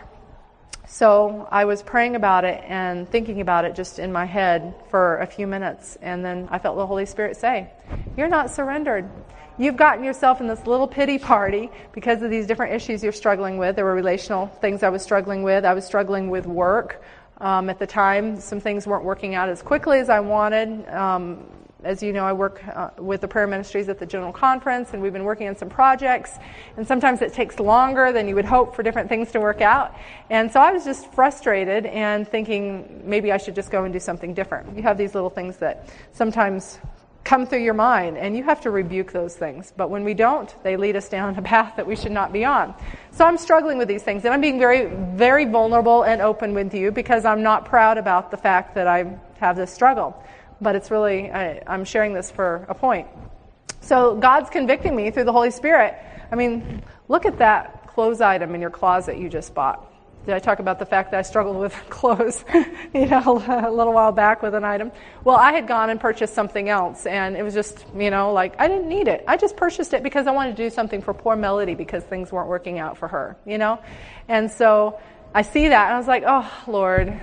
So I was praying about it and thinking about it just in my head for a few minutes. And then I felt the Holy Spirit say, you're not surrendered. You've gotten yourself in this little pity party because of these different issues you're struggling with. There were relational things I was struggling with. I was struggling with work. Um, at the time, some things weren't working out as quickly as I wanted. Um, as you know, I work uh, with the prayer ministries at the General Conference, and we've been working on some projects. And sometimes it takes longer than you would hope for different things to work out. And so I was just frustrated and thinking maybe I should just go and do something different. You have these little things that sometimes come through your mind, and you have to rebuke those things. But when we don't, they lead us down a path that we should not be on. So I'm struggling with these things, and I'm being very, very vulnerable and open with you because I'm not proud about the fact that I have this struggle. But it's really, I, I'm sharing this for a point. So God's convicting me through the Holy Spirit. I mean, look at that clothes item in your closet you just bought. Did I talk about the fact that I struggled with clothes, you know, a little while back with an item? Well, I had gone and purchased something else, and it was just, you know, like, I didn't need it. I just purchased it because I wanted to do something for poor Melody because things weren't working out for her, you know? And so I see that, and I was like, oh, Lord,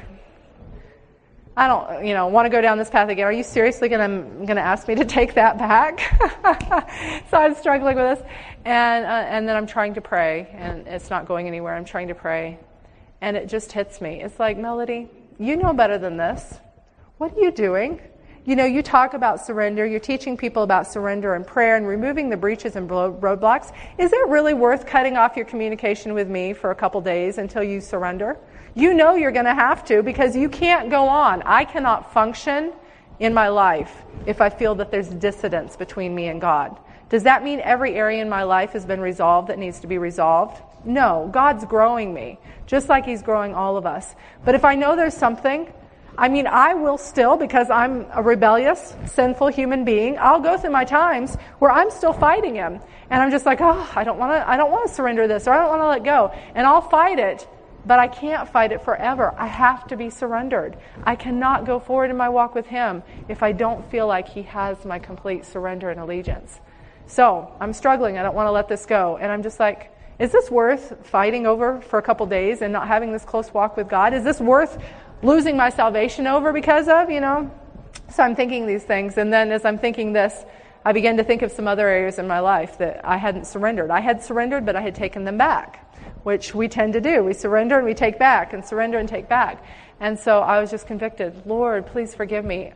I don't, you know, want to go down this path again. Are you seriously going to ask me to take that back? So I'm struggling with this, and uh, and then I'm trying to pray, and it's not going anywhere. I'm trying to pray. And it just hits me. It's like, Melody, you know better than this. What are you doing? You know, you talk about surrender. You're teaching people about surrender and prayer and removing the breaches and roadblocks. Is it really worth cutting off your communication with me for a couple days until you surrender? You know you're going to have to because you can't go on. I cannot function in my life if I feel that there's dissonance between me and God. Does that mean every area in my life has been resolved that needs to be resolved? No, God's growing me, just like He's growing all of us. But if I know there's something, I mean, I will still, because I'm a rebellious, sinful human being, I'll go through my times where I'm still fighting Him. And I'm just like, oh, I don't want to, I don't want to surrender this, or I don't want to let go. And I'll fight it, but I can't fight it forever. I have to be surrendered. I cannot go forward in my walk with Him if I don't feel like He has my complete surrender and allegiance. So I'm struggling. I don't want to let this go. And I'm just like, is this worth fighting over for a couple days and not having this close walk with God? Is this worth losing my salvation over because of, you know? So I'm thinking these things. And then as I'm thinking this, I began to think of some other areas in my life that I hadn't surrendered. I had surrendered, but I had taken them back, which we tend to do. We surrender and we take back, and surrender and take back. And so I was just convicted. Lord, please forgive me.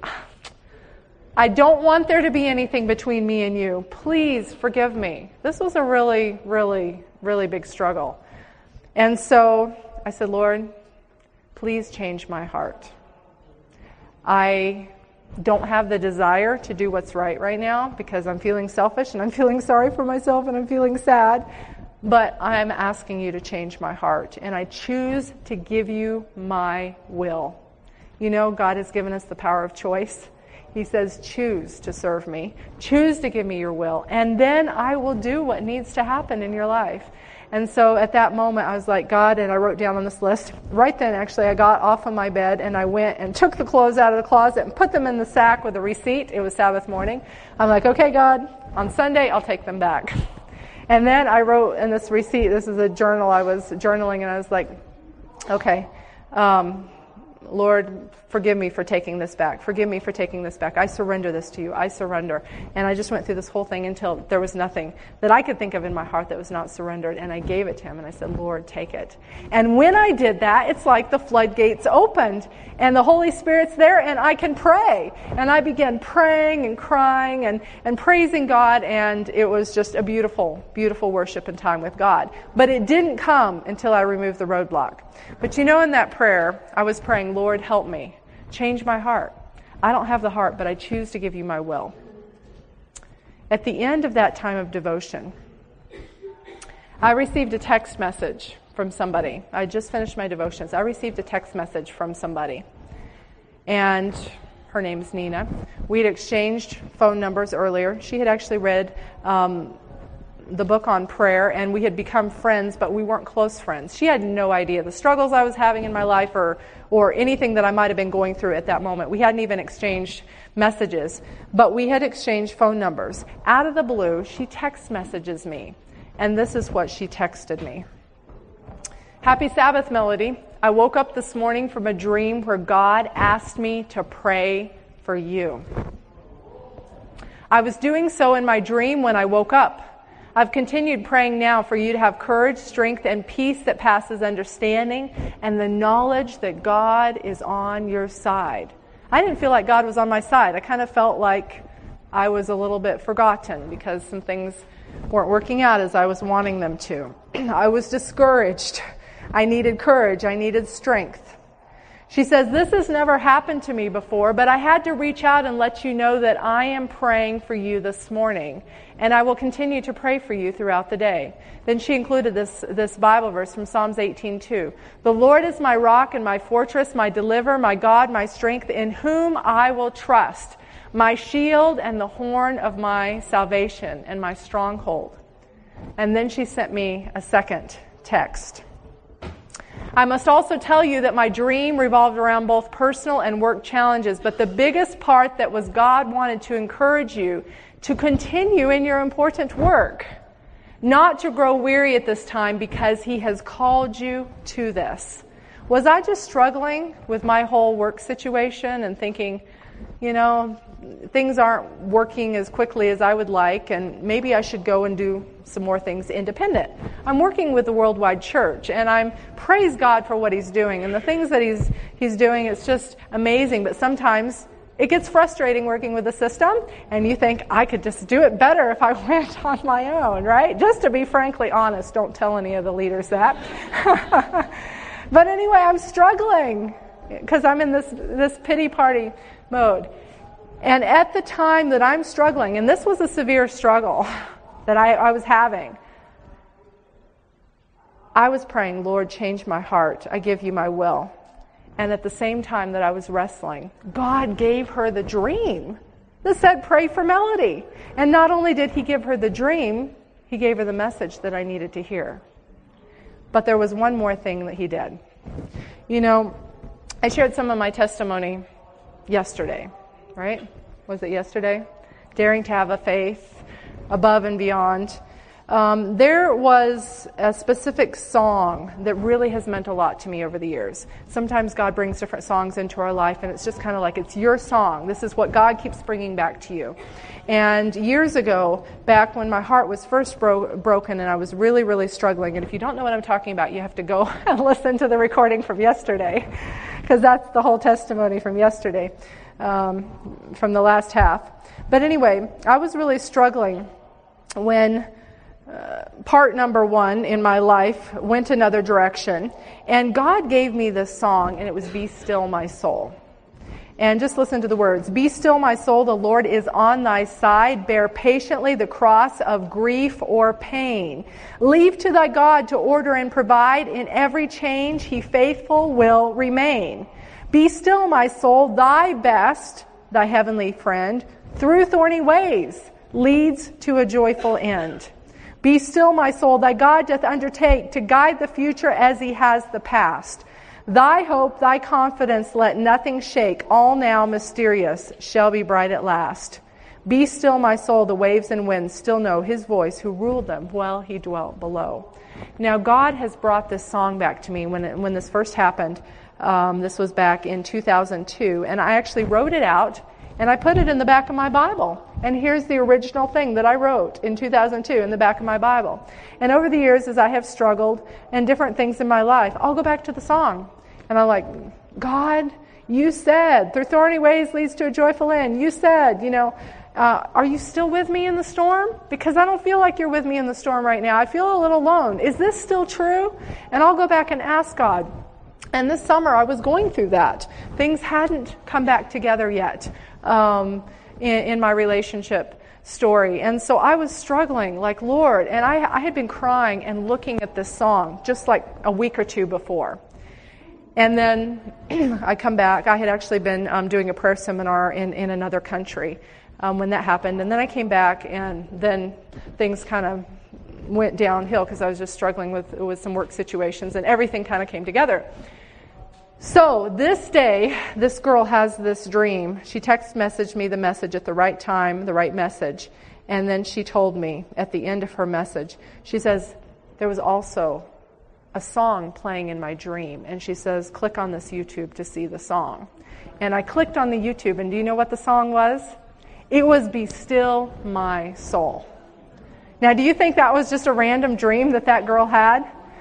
I don't want there to be anything between me and you. Please forgive me. This was a really, really, really big struggle. And so I said, Lord, please change my heart. I don't have the desire to do what's right right now because I'm feeling selfish and I'm feeling sorry for myself and I'm feeling sad. But I'm asking you to change my heart, and I choose to give you my will. You know, God has given us the power of choice. He says, choose to serve me. Choose to give me your will. And then I will do what needs to happen in your life. And so at that moment, I was like, God, and I wrote down on this list. Right then, actually, I got off of my bed and I went and took the clothes out of the closet and put them in the sack with a receipt. It was Sabbath morning. I'm like, okay, God, on Sunday, I'll take them back. And then I wrote in this receipt, this is a journal, I was journaling, and I was like, okay, um, Lord, forgive me for taking this back. Forgive me for taking this back. I surrender this to you. I surrender. And I just went through this whole thing until there was nothing that I could think of in my heart that was not surrendered. And I gave it to him and I said, Lord, take it. And when I did that, it's like the floodgates opened and the Holy Spirit's there and I can pray. And I began praying and crying and, and praising God. And it was just a beautiful, beautiful worship and time with God. But it didn't come until I removed the roadblock. But you know, in that prayer, I was praying, Lord, help me. Change my heart. I don't have the heart, but I choose to give you my will. At the end of that time of devotion, I received a text message from somebody. I just finished my devotions. I received a text message from somebody. And her name's Nina. We'd exchanged phone numbers earlier. She had actually read um, the book on prayer, and we had become friends, but we weren't close friends. She had no idea the struggles I was having in my life or or anything that I might have been going through at that moment. We hadn't even exchanged messages, but we had exchanged phone numbers. Out of the blue, she text messages me, and this is what she texted me. Happy Sabbath, Melody. I woke up this morning from a dream where God asked me to pray for you. I was doing so in my dream when I woke up. I've continued praying now for you to have courage, strength, and peace that passes understanding, and the knowledge that God is on your side. I didn't feel like God was on my side. I kind of felt like I was a little bit forgotten because some things weren't working out as I was wanting them to. I was discouraged. I needed courage. I needed strength. She says, this has never happened to me before, but I had to reach out and let you know that I am praying for you this morning, and I will continue to pray for you throughout the day. Then she included this, this Bible verse from Psalms eighteen two. The Lord is my rock and my fortress, my deliverer, my God, my strength, in whom I will trust, my shield and the horn of my salvation and my stronghold. And then she sent me a second text. I must also tell you that my dream revolved around both personal and work challenges, but the biggest part that was God wanted to encourage you to continue in your important work, not to grow weary at this time because He has called you to this. Was I just struggling with my whole work situation and thinking, you know, things aren't working as quickly as I would like, and maybe I should go and do some more things independent. I'm working with the Worldwide Church, and I'm praise God for what He's doing, and the things that He's He's doing, it's just amazing. But sometimes it gets frustrating working with the system, and you think, I could just do it better if I went on my own, right? Just to be frankly honest, don't tell any of the leaders that. But anyway, I'm struggling because I'm in this this pity party mode. And at the time that I'm struggling, and this was a severe struggle that I, I was having, I was praying, Lord, change my heart. I give you my will. And at the same time that I was wrestling, God gave her the dream that said, pray for Melody. And not only did He give her the dream, He gave her the message that I needed to hear. But there was one more thing that He did. You know, I shared some of my testimony yesterday. Right? Was it yesterday? Daring to have a faith above and beyond. Um, there was a specific song that really has meant a lot to me over the years. Sometimes God brings different songs into our life, and it's just kind of like it's your song. This is what God keeps bringing back to you. And years ago, back when my heart was first bro- broken and I was really, really struggling, and if you don't know what I'm talking about, you have to go and listen to the recording from yesterday, because that's the whole testimony from yesterday. Um, from the last half. But anyway, I was really struggling when uh, part number one in my life went another direction. And God gave me this song, and it was Be Still My Soul. And just listen to the words. Be still, my soul, the Lord is on thy side. Bear patiently the cross of grief or pain. Leave to thy God to order and provide. In every change he faithful will remain. Be still, my soul, thy best, thy heavenly friend, through thorny ways leads to a joyful end. Be still, my soul, thy God doth undertake to guide the future as he has the past. Thy hope, thy confidence, let nothing shake. All now mysterious shall be bright at last. Be still, my soul, the waves and winds still know his voice who ruled them while he dwelt below. Now, God has brought this song back to me when it, when this first happened. Um, this was back in two thousand two, and I actually wrote it out, and I put it in the back of my Bible. And here's the original thing that I wrote in two thousand two in the back of my Bible. And over the years, as I have struggled and different things in my life, I'll go back to the song. And I'm like, God, you said, through thorny ways leads to a joyful end. You said, you know, uh, are you still with me in the storm? Because I don't feel like you're with me in the storm right now. I feel a little alone. Is this still true? And I'll go back and ask God. And this summer, I was going through that. Things hadn't come back together yet um, in, in my relationship story. And so I was struggling, like, Lord. And I, I had been crying and looking at this song just like a week or two before. And then I come back. I had actually been um, doing a prayer seminar in, in another country um, when that happened. And then I came back, and then things kind of went downhill because I was just struggling with, with some work situations, and everything kind of came together. So this day, this girl has this dream. She text messaged me the message at the right time, the right message. And then she told me at the end of her message, she says, there was also a song playing in my dream. And she says, click on this YouTube to see the song. And I clicked on the YouTube, and do you know what the song was? It was Be Still My Soul. Now, do you think that was just a random dream that that girl had?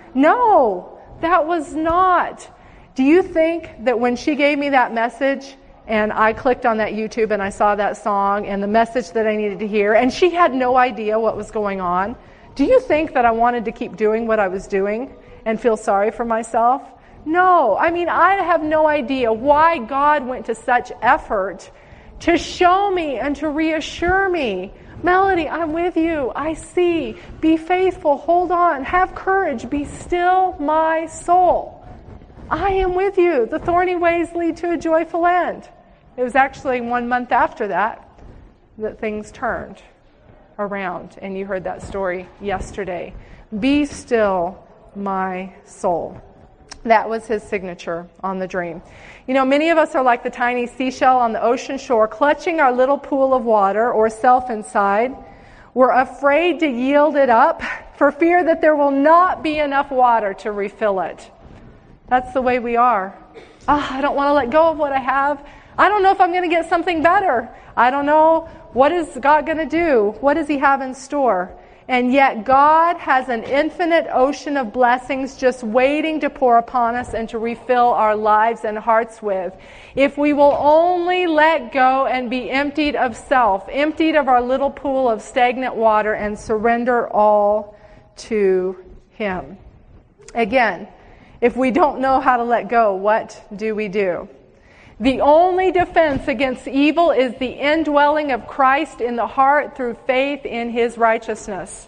No, that was not. Do you think that when she gave me that message and I clicked on that YouTube and I saw that song and the message that I needed to hear, and she had no idea what was going on, do you think that I wanted to keep doing what I was doing and feel sorry for myself? No. I mean, I have no idea why God went to such effort to show me and to reassure me, Melody, I'm with you. I see. Be faithful. Hold on. Have courage. Be still, my soul. I am with you. The thorny ways lead to a joyful end. It was actually one month after that that things turned around, and you heard that story yesterday. Be still, my soul. That was his signature on the dream. You know, many of us are like the tiny seashell on the ocean shore, clutching our little pool of water or self inside. We're afraid to yield it up for fear that there will not be enough water to refill it. That's the way we are. Oh, I don't want to let go of what I have. I don't know if I'm going to get something better. I don't know, what is God going to do? What does he have in store? And yet God has an infinite ocean of blessings just waiting to pour upon us and to refill our lives and hearts with. If we will only let go and be emptied of self, emptied of our little pool of stagnant water, and surrender all to him. Again, if we don't know how to let go, what do we do? The only defense against evil is the indwelling of Christ in the heart through faith in his righteousness.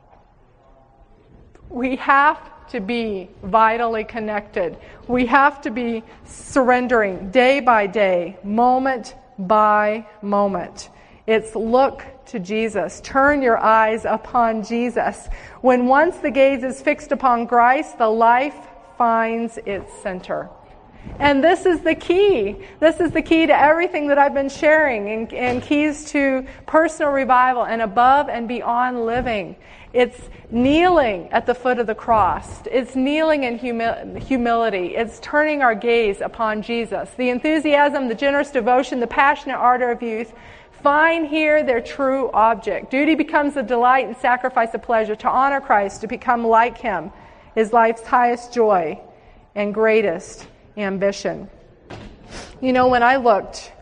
We have to be vitally connected. We have to be surrendering day by day, moment by moment. It's look to Jesus. Turn your eyes upon Jesus. When once the gaze is fixed upon Christ, the life finds its center. And this is the key. This is the key to everything that I've been sharing, and, and keys to personal revival and above and beyond living. It's kneeling at the foot of the cross. It's kneeling in humi- humility. It's turning our gaze upon Jesus. The enthusiasm, the generous devotion, the passionate ardor of youth find here their true object. Duty becomes a delight and sacrifice a pleasure. To honor Christ, to become like him, is life's highest joy and greatest ambition. You know, when I looked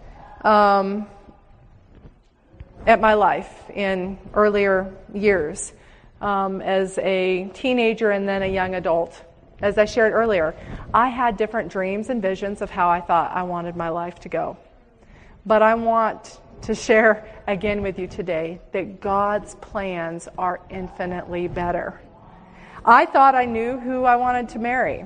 um, at my life in earlier years, um, as a teenager and then a young adult. As I shared earlier, I had different dreams and visions of how I thought I wanted my life to go. But I want to share again with you today that God's plans are infinitely better. I thought I knew who I wanted to marry.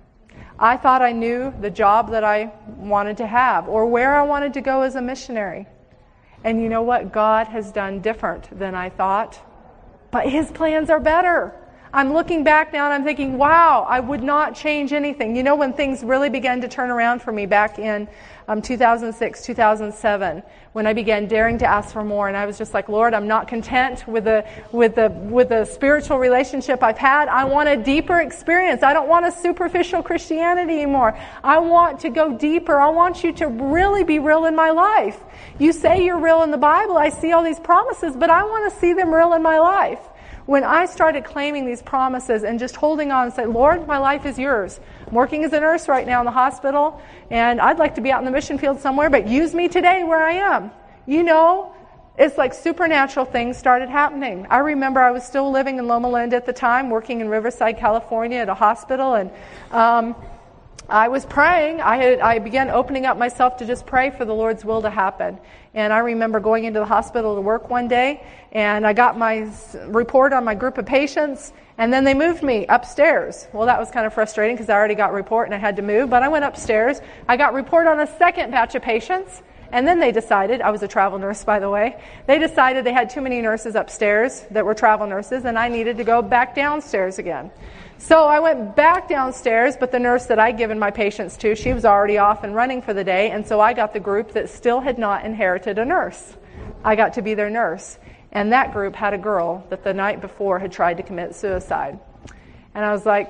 I thought I knew the job that I wanted to have or where I wanted to go as a missionary. And you know what? God has done different than I thought. But His plans are better. I'm looking back now and I'm thinking, wow, I would not change anything. You know, when things really began to turn around for me back in um, two thousand six, two thousand seven, when I began daring to ask for more, and I was just like, Lord, I'm not content with the with the with the spiritual relationship I've had. I want a deeper experience. I don't want a superficial Christianity anymore. I want to go deeper. I want you to really be real in my life. You say you're real in the Bible. I see all these promises, but I want to see them real in my life. When I started claiming these promises and just holding on and say, Lord, my life is yours. I'm working as a nurse right now in the hospital, and I'd like to be out in the mission field somewhere, but use me today where I am. You know, it's like supernatural things started happening. I remember I was still living in Loma Linda at the time, working in Riverside, California at a hospital, and um, I was praying. I had I began opening up myself to just pray for the Lord's will to happen. And I remember going into the hospital to work one day, and I got my report on my group of patients, and then they moved me upstairs. Well, that was kind of frustrating because I already got a report and I had to move, but I went upstairs. I got report on a second batch of patients, and then they decided, I was a travel nurse, by the way, they decided they had too many nurses upstairs that were travel nurses, and I needed to go back downstairs again. So I went back downstairs, but the nurse that I'd given my patients to, she was already off and running for the day, and so I got the group that still had not inherited a nurse. I got to be their nurse. And that group had a girl that the night before had tried to commit suicide. And I was like,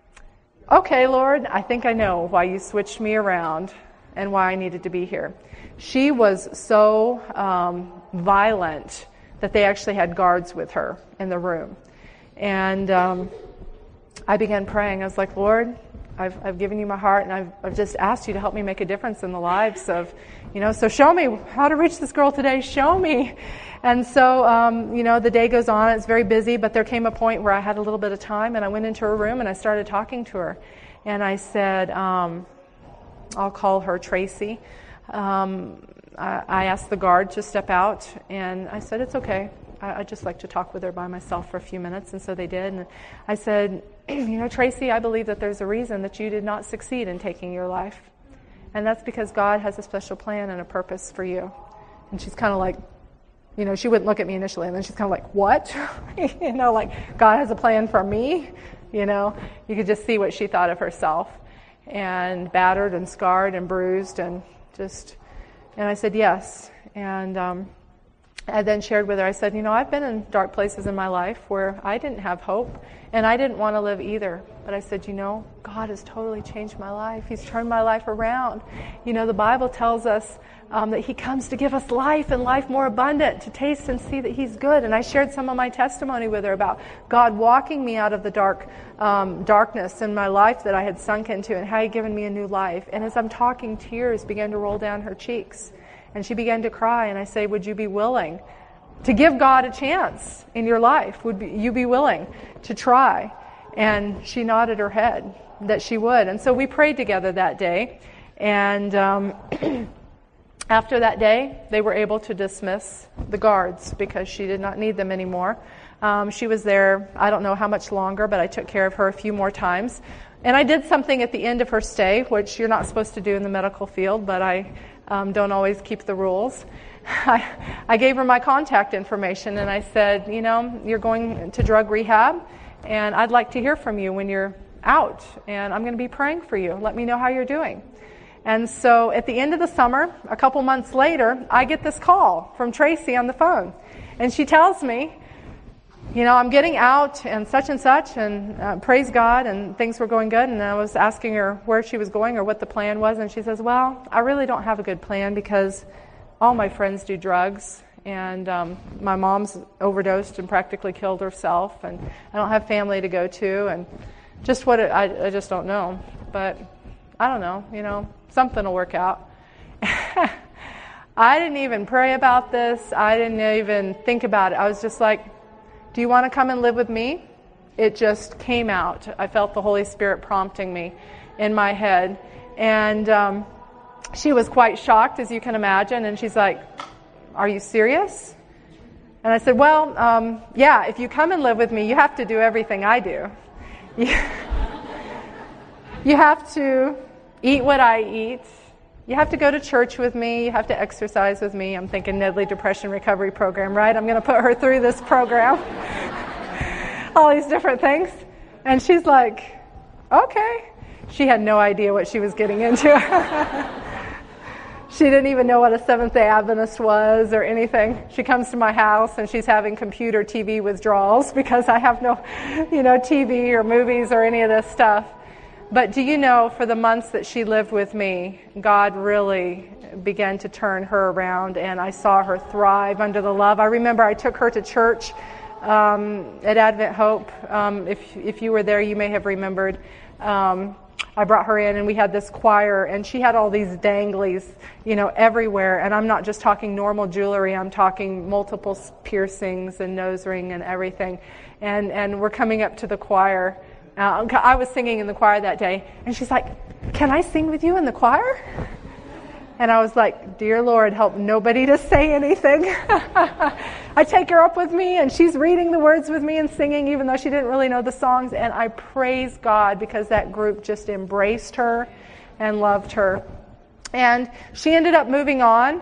okay, Lord, I think I know why you switched me around and why I needed to be here. She was so um, violent that they actually had guards with her in the room. And um, I began praying. I was like, Lord, I've, I've given you my heart, and I've, I've just asked you to help me make a difference in the lives of, you know, so show me how to reach this girl today. Show me. And so, um, you know, the day goes on. It's very busy, but there came a point where I had a little bit of time, and I went into her room, and I started talking to her. And I said, um, I'll call her Tracy. Um, I, I asked the guard to step out, and I said, it's okay. I, I'd just like to talk with her by myself for a few minutes, and so they did. And I said, you know, Tracy, I believe that there's a reason that you did not succeed in taking your life. And that's because God has a special plan and a purpose for you. And she's kind of like, you know, she wouldn't look at me initially, and then she's kind of like, what? you know, like, God has a plan for me? You know, you could just see what she thought of herself. And battered and scarred and bruised and just, and I said, yes. And um, I then shared with her, I said, you know, I've been in dark places in my life where I didn't have hope, and I didn't want to live either. But I said, you know, God has totally changed my life. He's turned my life around. You know, the Bible tells us um, that He comes to give us life and life more abundant, to taste and see that He's good. And I shared some of my testimony with her about God walking me out of the dark um, darkness in my life that I had sunk into, and how He'd given me a new life. And as I'm talking, tears began to roll down her cheeks. And she began to cry, and I say, would you be willing to give God a chance in your life? Would you be willing to try? And she nodded her head that she would. And so we prayed together that day. And um, after that day, they were able to dismiss the guards because she did not need them anymore. Um, she was there, I don't know how much longer, but I took care of her a few more times. And I did something at the end of her stay, which you're not supposed to do in the medical field, but I um, don't always keep the rules. I, I gave her my contact information, and I said, you know, you're going to drug rehab, and I'd like to hear from you when you're out, and I'm going to be praying for you. Let me know how you're doing. And so at the end of the summer, a couple months later, I get this call from Tracy on the phone, and she tells me, you know, I'm getting out and such and such, and uh, praise God, and things were going good. And I was asking her where she was going or what the plan was, and she says, well, I really don't have a good plan because all my friends do drugs, and um, my mom's overdosed and practically killed herself, and I don't have family to go to, and just what it, I, I just don't know. But I don't know, you know, something will work out. I didn't even pray about this. I didn't even think about it. I was just like, Do you want to come and live with me? It just came out. I felt the Holy Spirit prompting me in my head. And um, she was quite shocked, as you can imagine. And she's like, are you serious? And I said, well, um, yeah, if you come and live with me, you have to do everything I do. You, you have to eat what I eat. You have to go to church with me. You have to exercise with me. I'm thinking Nedley Depression Recovery Program, right? I'm going to put her through this program. All these different things. And she's like, okay. She had no idea what she was getting into. She didn't even know what a Seventh-day Adventist was or anything. She comes to my house and she's having computer T V withdrawals because I have no, you know, T V or movies or any of this stuff. But do you know, for the months that she lived with me, God really began to turn her around, and I saw her thrive under the love. I remember I took her to church um, at Advent Hope. Um, if if you were there, you may have remembered. Um, I brought her in, and we had this choir, and she had all these danglies, you know, everywhere. And I'm not just talking normal jewelry. I'm talking multiple piercings and nose ring and everything. And and we're coming up to the choir. Uh, I was singing in the choir that day, and she's like, can I sing with you in the choir? And I was like, dear Lord, help nobody to say anything. I take her up with me, and she's reading the words with me and singing, even though she didn't really know the songs. And I praise God because that group just embraced her and loved her. And she ended up moving on.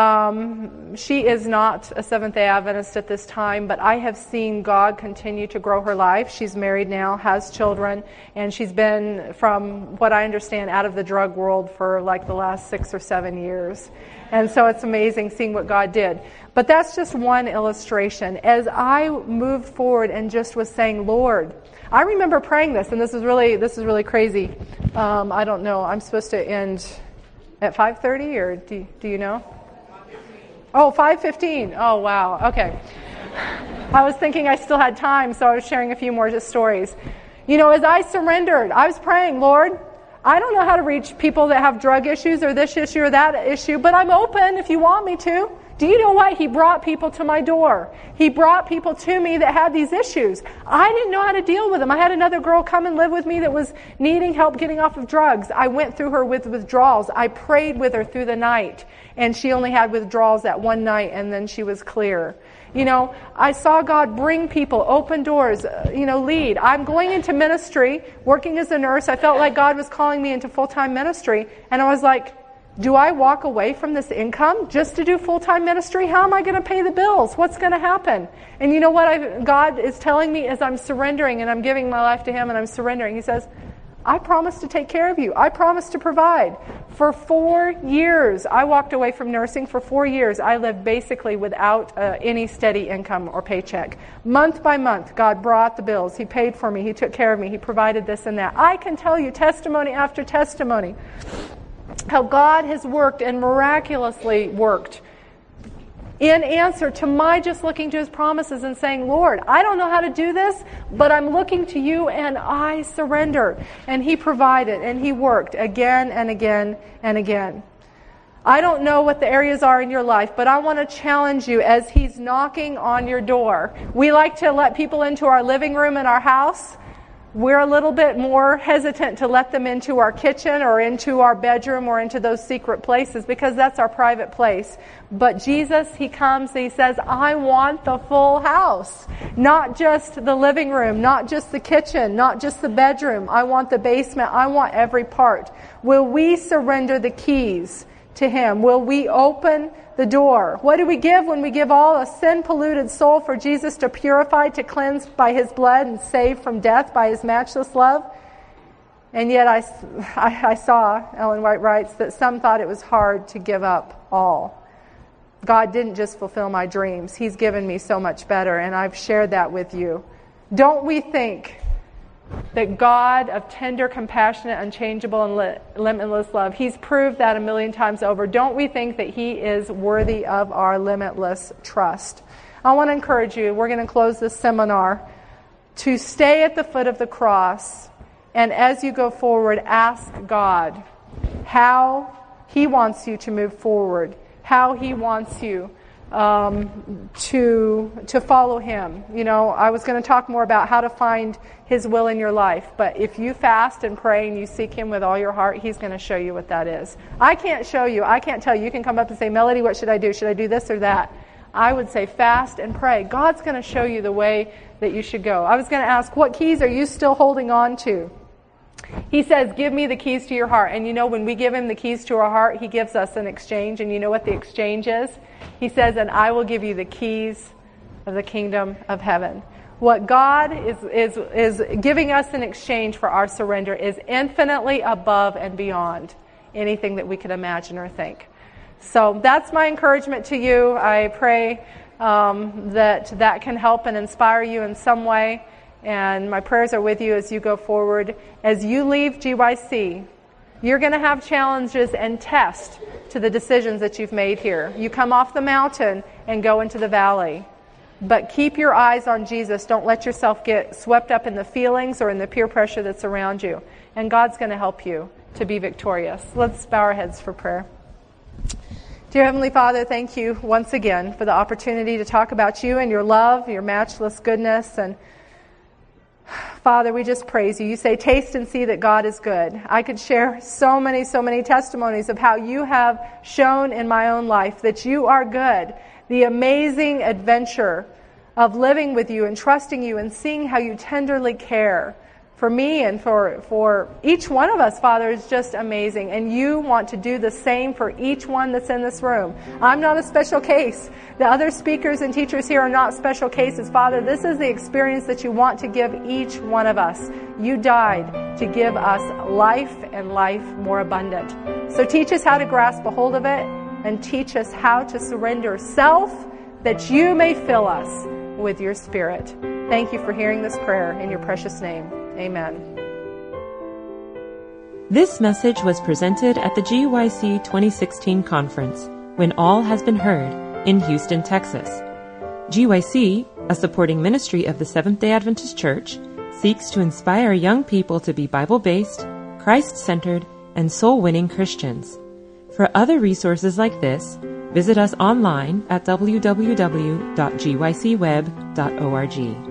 Um, she is not a Seventh-day Adventist at this time, but I have seen God continue to grow her life. She's married now, has children, and she's been, from what I understand, out of the drug world for like the last six or seven years. And so it's amazing seeing what God did. But that's just one illustration. As I moved forward and just was saying, Lord, I remember praying this, and this is really this is really crazy. Um, I don't know. I'm supposed to end at five thirty, or do do you know? Oh, five fifteen. Oh, wow. Okay. I was thinking I still had time, so I was sharing a few more just stories. You know, as I surrendered, I was praying, Lord, I don't know how to reach people that have drug issues or this issue or that issue, but I'm open if you want me to. Do you know what? He brought people to my door. He brought people to me that had these issues. I didn't know how to deal with them. I had another girl come and live with me that was needing help getting off of drugs. I went through her with withdrawals. I prayed with her through the night, and she only had withdrawals that one night, and then she was clear. You know, I saw God bring people, open doors, uh, you know, lead. I'm going into ministry, working as a nurse. I felt like God was calling me into full-time ministry, and I was like, do I walk away from this income just to do full-time ministry? How am I going to pay the bills? What's going to happen? And you know what I, God is telling me as I'm surrendering and I'm giving my life to Him and I'm surrendering. He says, I promise to take care of you. I promise to provide. For four years, I walked away from nursing. For four years, I lived basically without uh, any steady income or paycheck. Month by month, God brought the bills. He paid for me. He took care of me. He provided this and that. I can tell you testimony after testimony how God has worked and miraculously worked in answer to my just looking to His promises and saying, Lord, I don't know how to do this, but I'm looking to you and I surrender. And He provided and He worked again and again and again. I don't know what the areas are in your life, but I want to challenge you as He's knocking on your door. We like to let people into our living room in our house. We're a little bit more hesitant to let them into our kitchen or into our bedroom or into those secret places because that's our private place. But Jesus, He comes and He says, I want the full house. Not just the living room, not just the kitchen, not just the bedroom. I want the basement. I want every part. Will we surrender the keys to Him? Will we open the door? What do we give when we give all a sin-polluted soul for Jesus to purify, to cleanse by His blood and save from death by His matchless love? And yet I, I, I saw, Ellen White writes, that some thought it was hard to give up all. God didn't just fulfill my dreams. He's given me so much better, and I've shared that with you. Don't we think that God of tender, compassionate, unchangeable, and li- limitless love, He's proved that a million times over. Don't we think that He is worthy of our limitless trust? I want to encourage you, we're going to close this seminar, to stay at the foot of the cross, and as you go forward, ask God how He wants you to move forward, how He wants you um, to to follow Him. You know, I was going to talk more about how to find His will in your life, but if you fast and pray and you seek Him with all your heart, He's going to show you what that is. I can't show you. I can't tell you. You can come up and say, Melody, what should I do? Should I do this or that? I would say fast and pray. God's going to show you the way that you should go. I was going to ask, what keys are you still holding on to? He says, give me the keys to your heart. And you know, when we give Him the keys to our heart, He gives us an exchange. And you know what the exchange is? He says, and I will give you the keys of the kingdom of heaven. What God is, is, is giving us in exchange for our surrender is infinitely above and beyond anything that we could imagine or think. So that's my encouragement to you. I pray um, that that can help and inspire you in some way. And my prayers are with you as you go forward. As you leave G Y C, you're going to have challenges and tests to the decisions that you've made here. You come off the mountain and go into the valley. But keep your eyes on Jesus. Don't let yourself get swept up in the feelings or in the peer pressure that's around you. And God's going to help you to be victorious. Let's bow our heads for prayer. Dear Heavenly Father, thank you once again for the opportunity to talk about you and your love, your matchless goodness. And Father, we just praise you. You say, taste and see that God is good. I could share so many, so many testimonies of how you have shown in my own life that you are good. The amazing adventure of living with you and trusting you and seeing how you tenderly care for me and for, for each one of us, Father, is just amazing. And you want to do the same for each one that's in this room. I'm not a special case. The other speakers and teachers here are not special cases. Father, this is the experience that you want to give each one of us. You died to give us life and life more abundant. So teach us how to grasp a hold of it and teach us how to surrender self that you may fill us with your Spirit. Thank you for hearing this prayer in your precious name. Amen. This message was presented at the G Y C twenty sixteen conference, When All Has Been Heard, in Houston, Texas. G Y C, a supporting ministry of the Seventh-day Adventist Church, seeks to inspire young people to be Bible-based, Christ-centered, and soul-winning Christians. For other resources like this, visit us online at w w w dot g y c web dot org.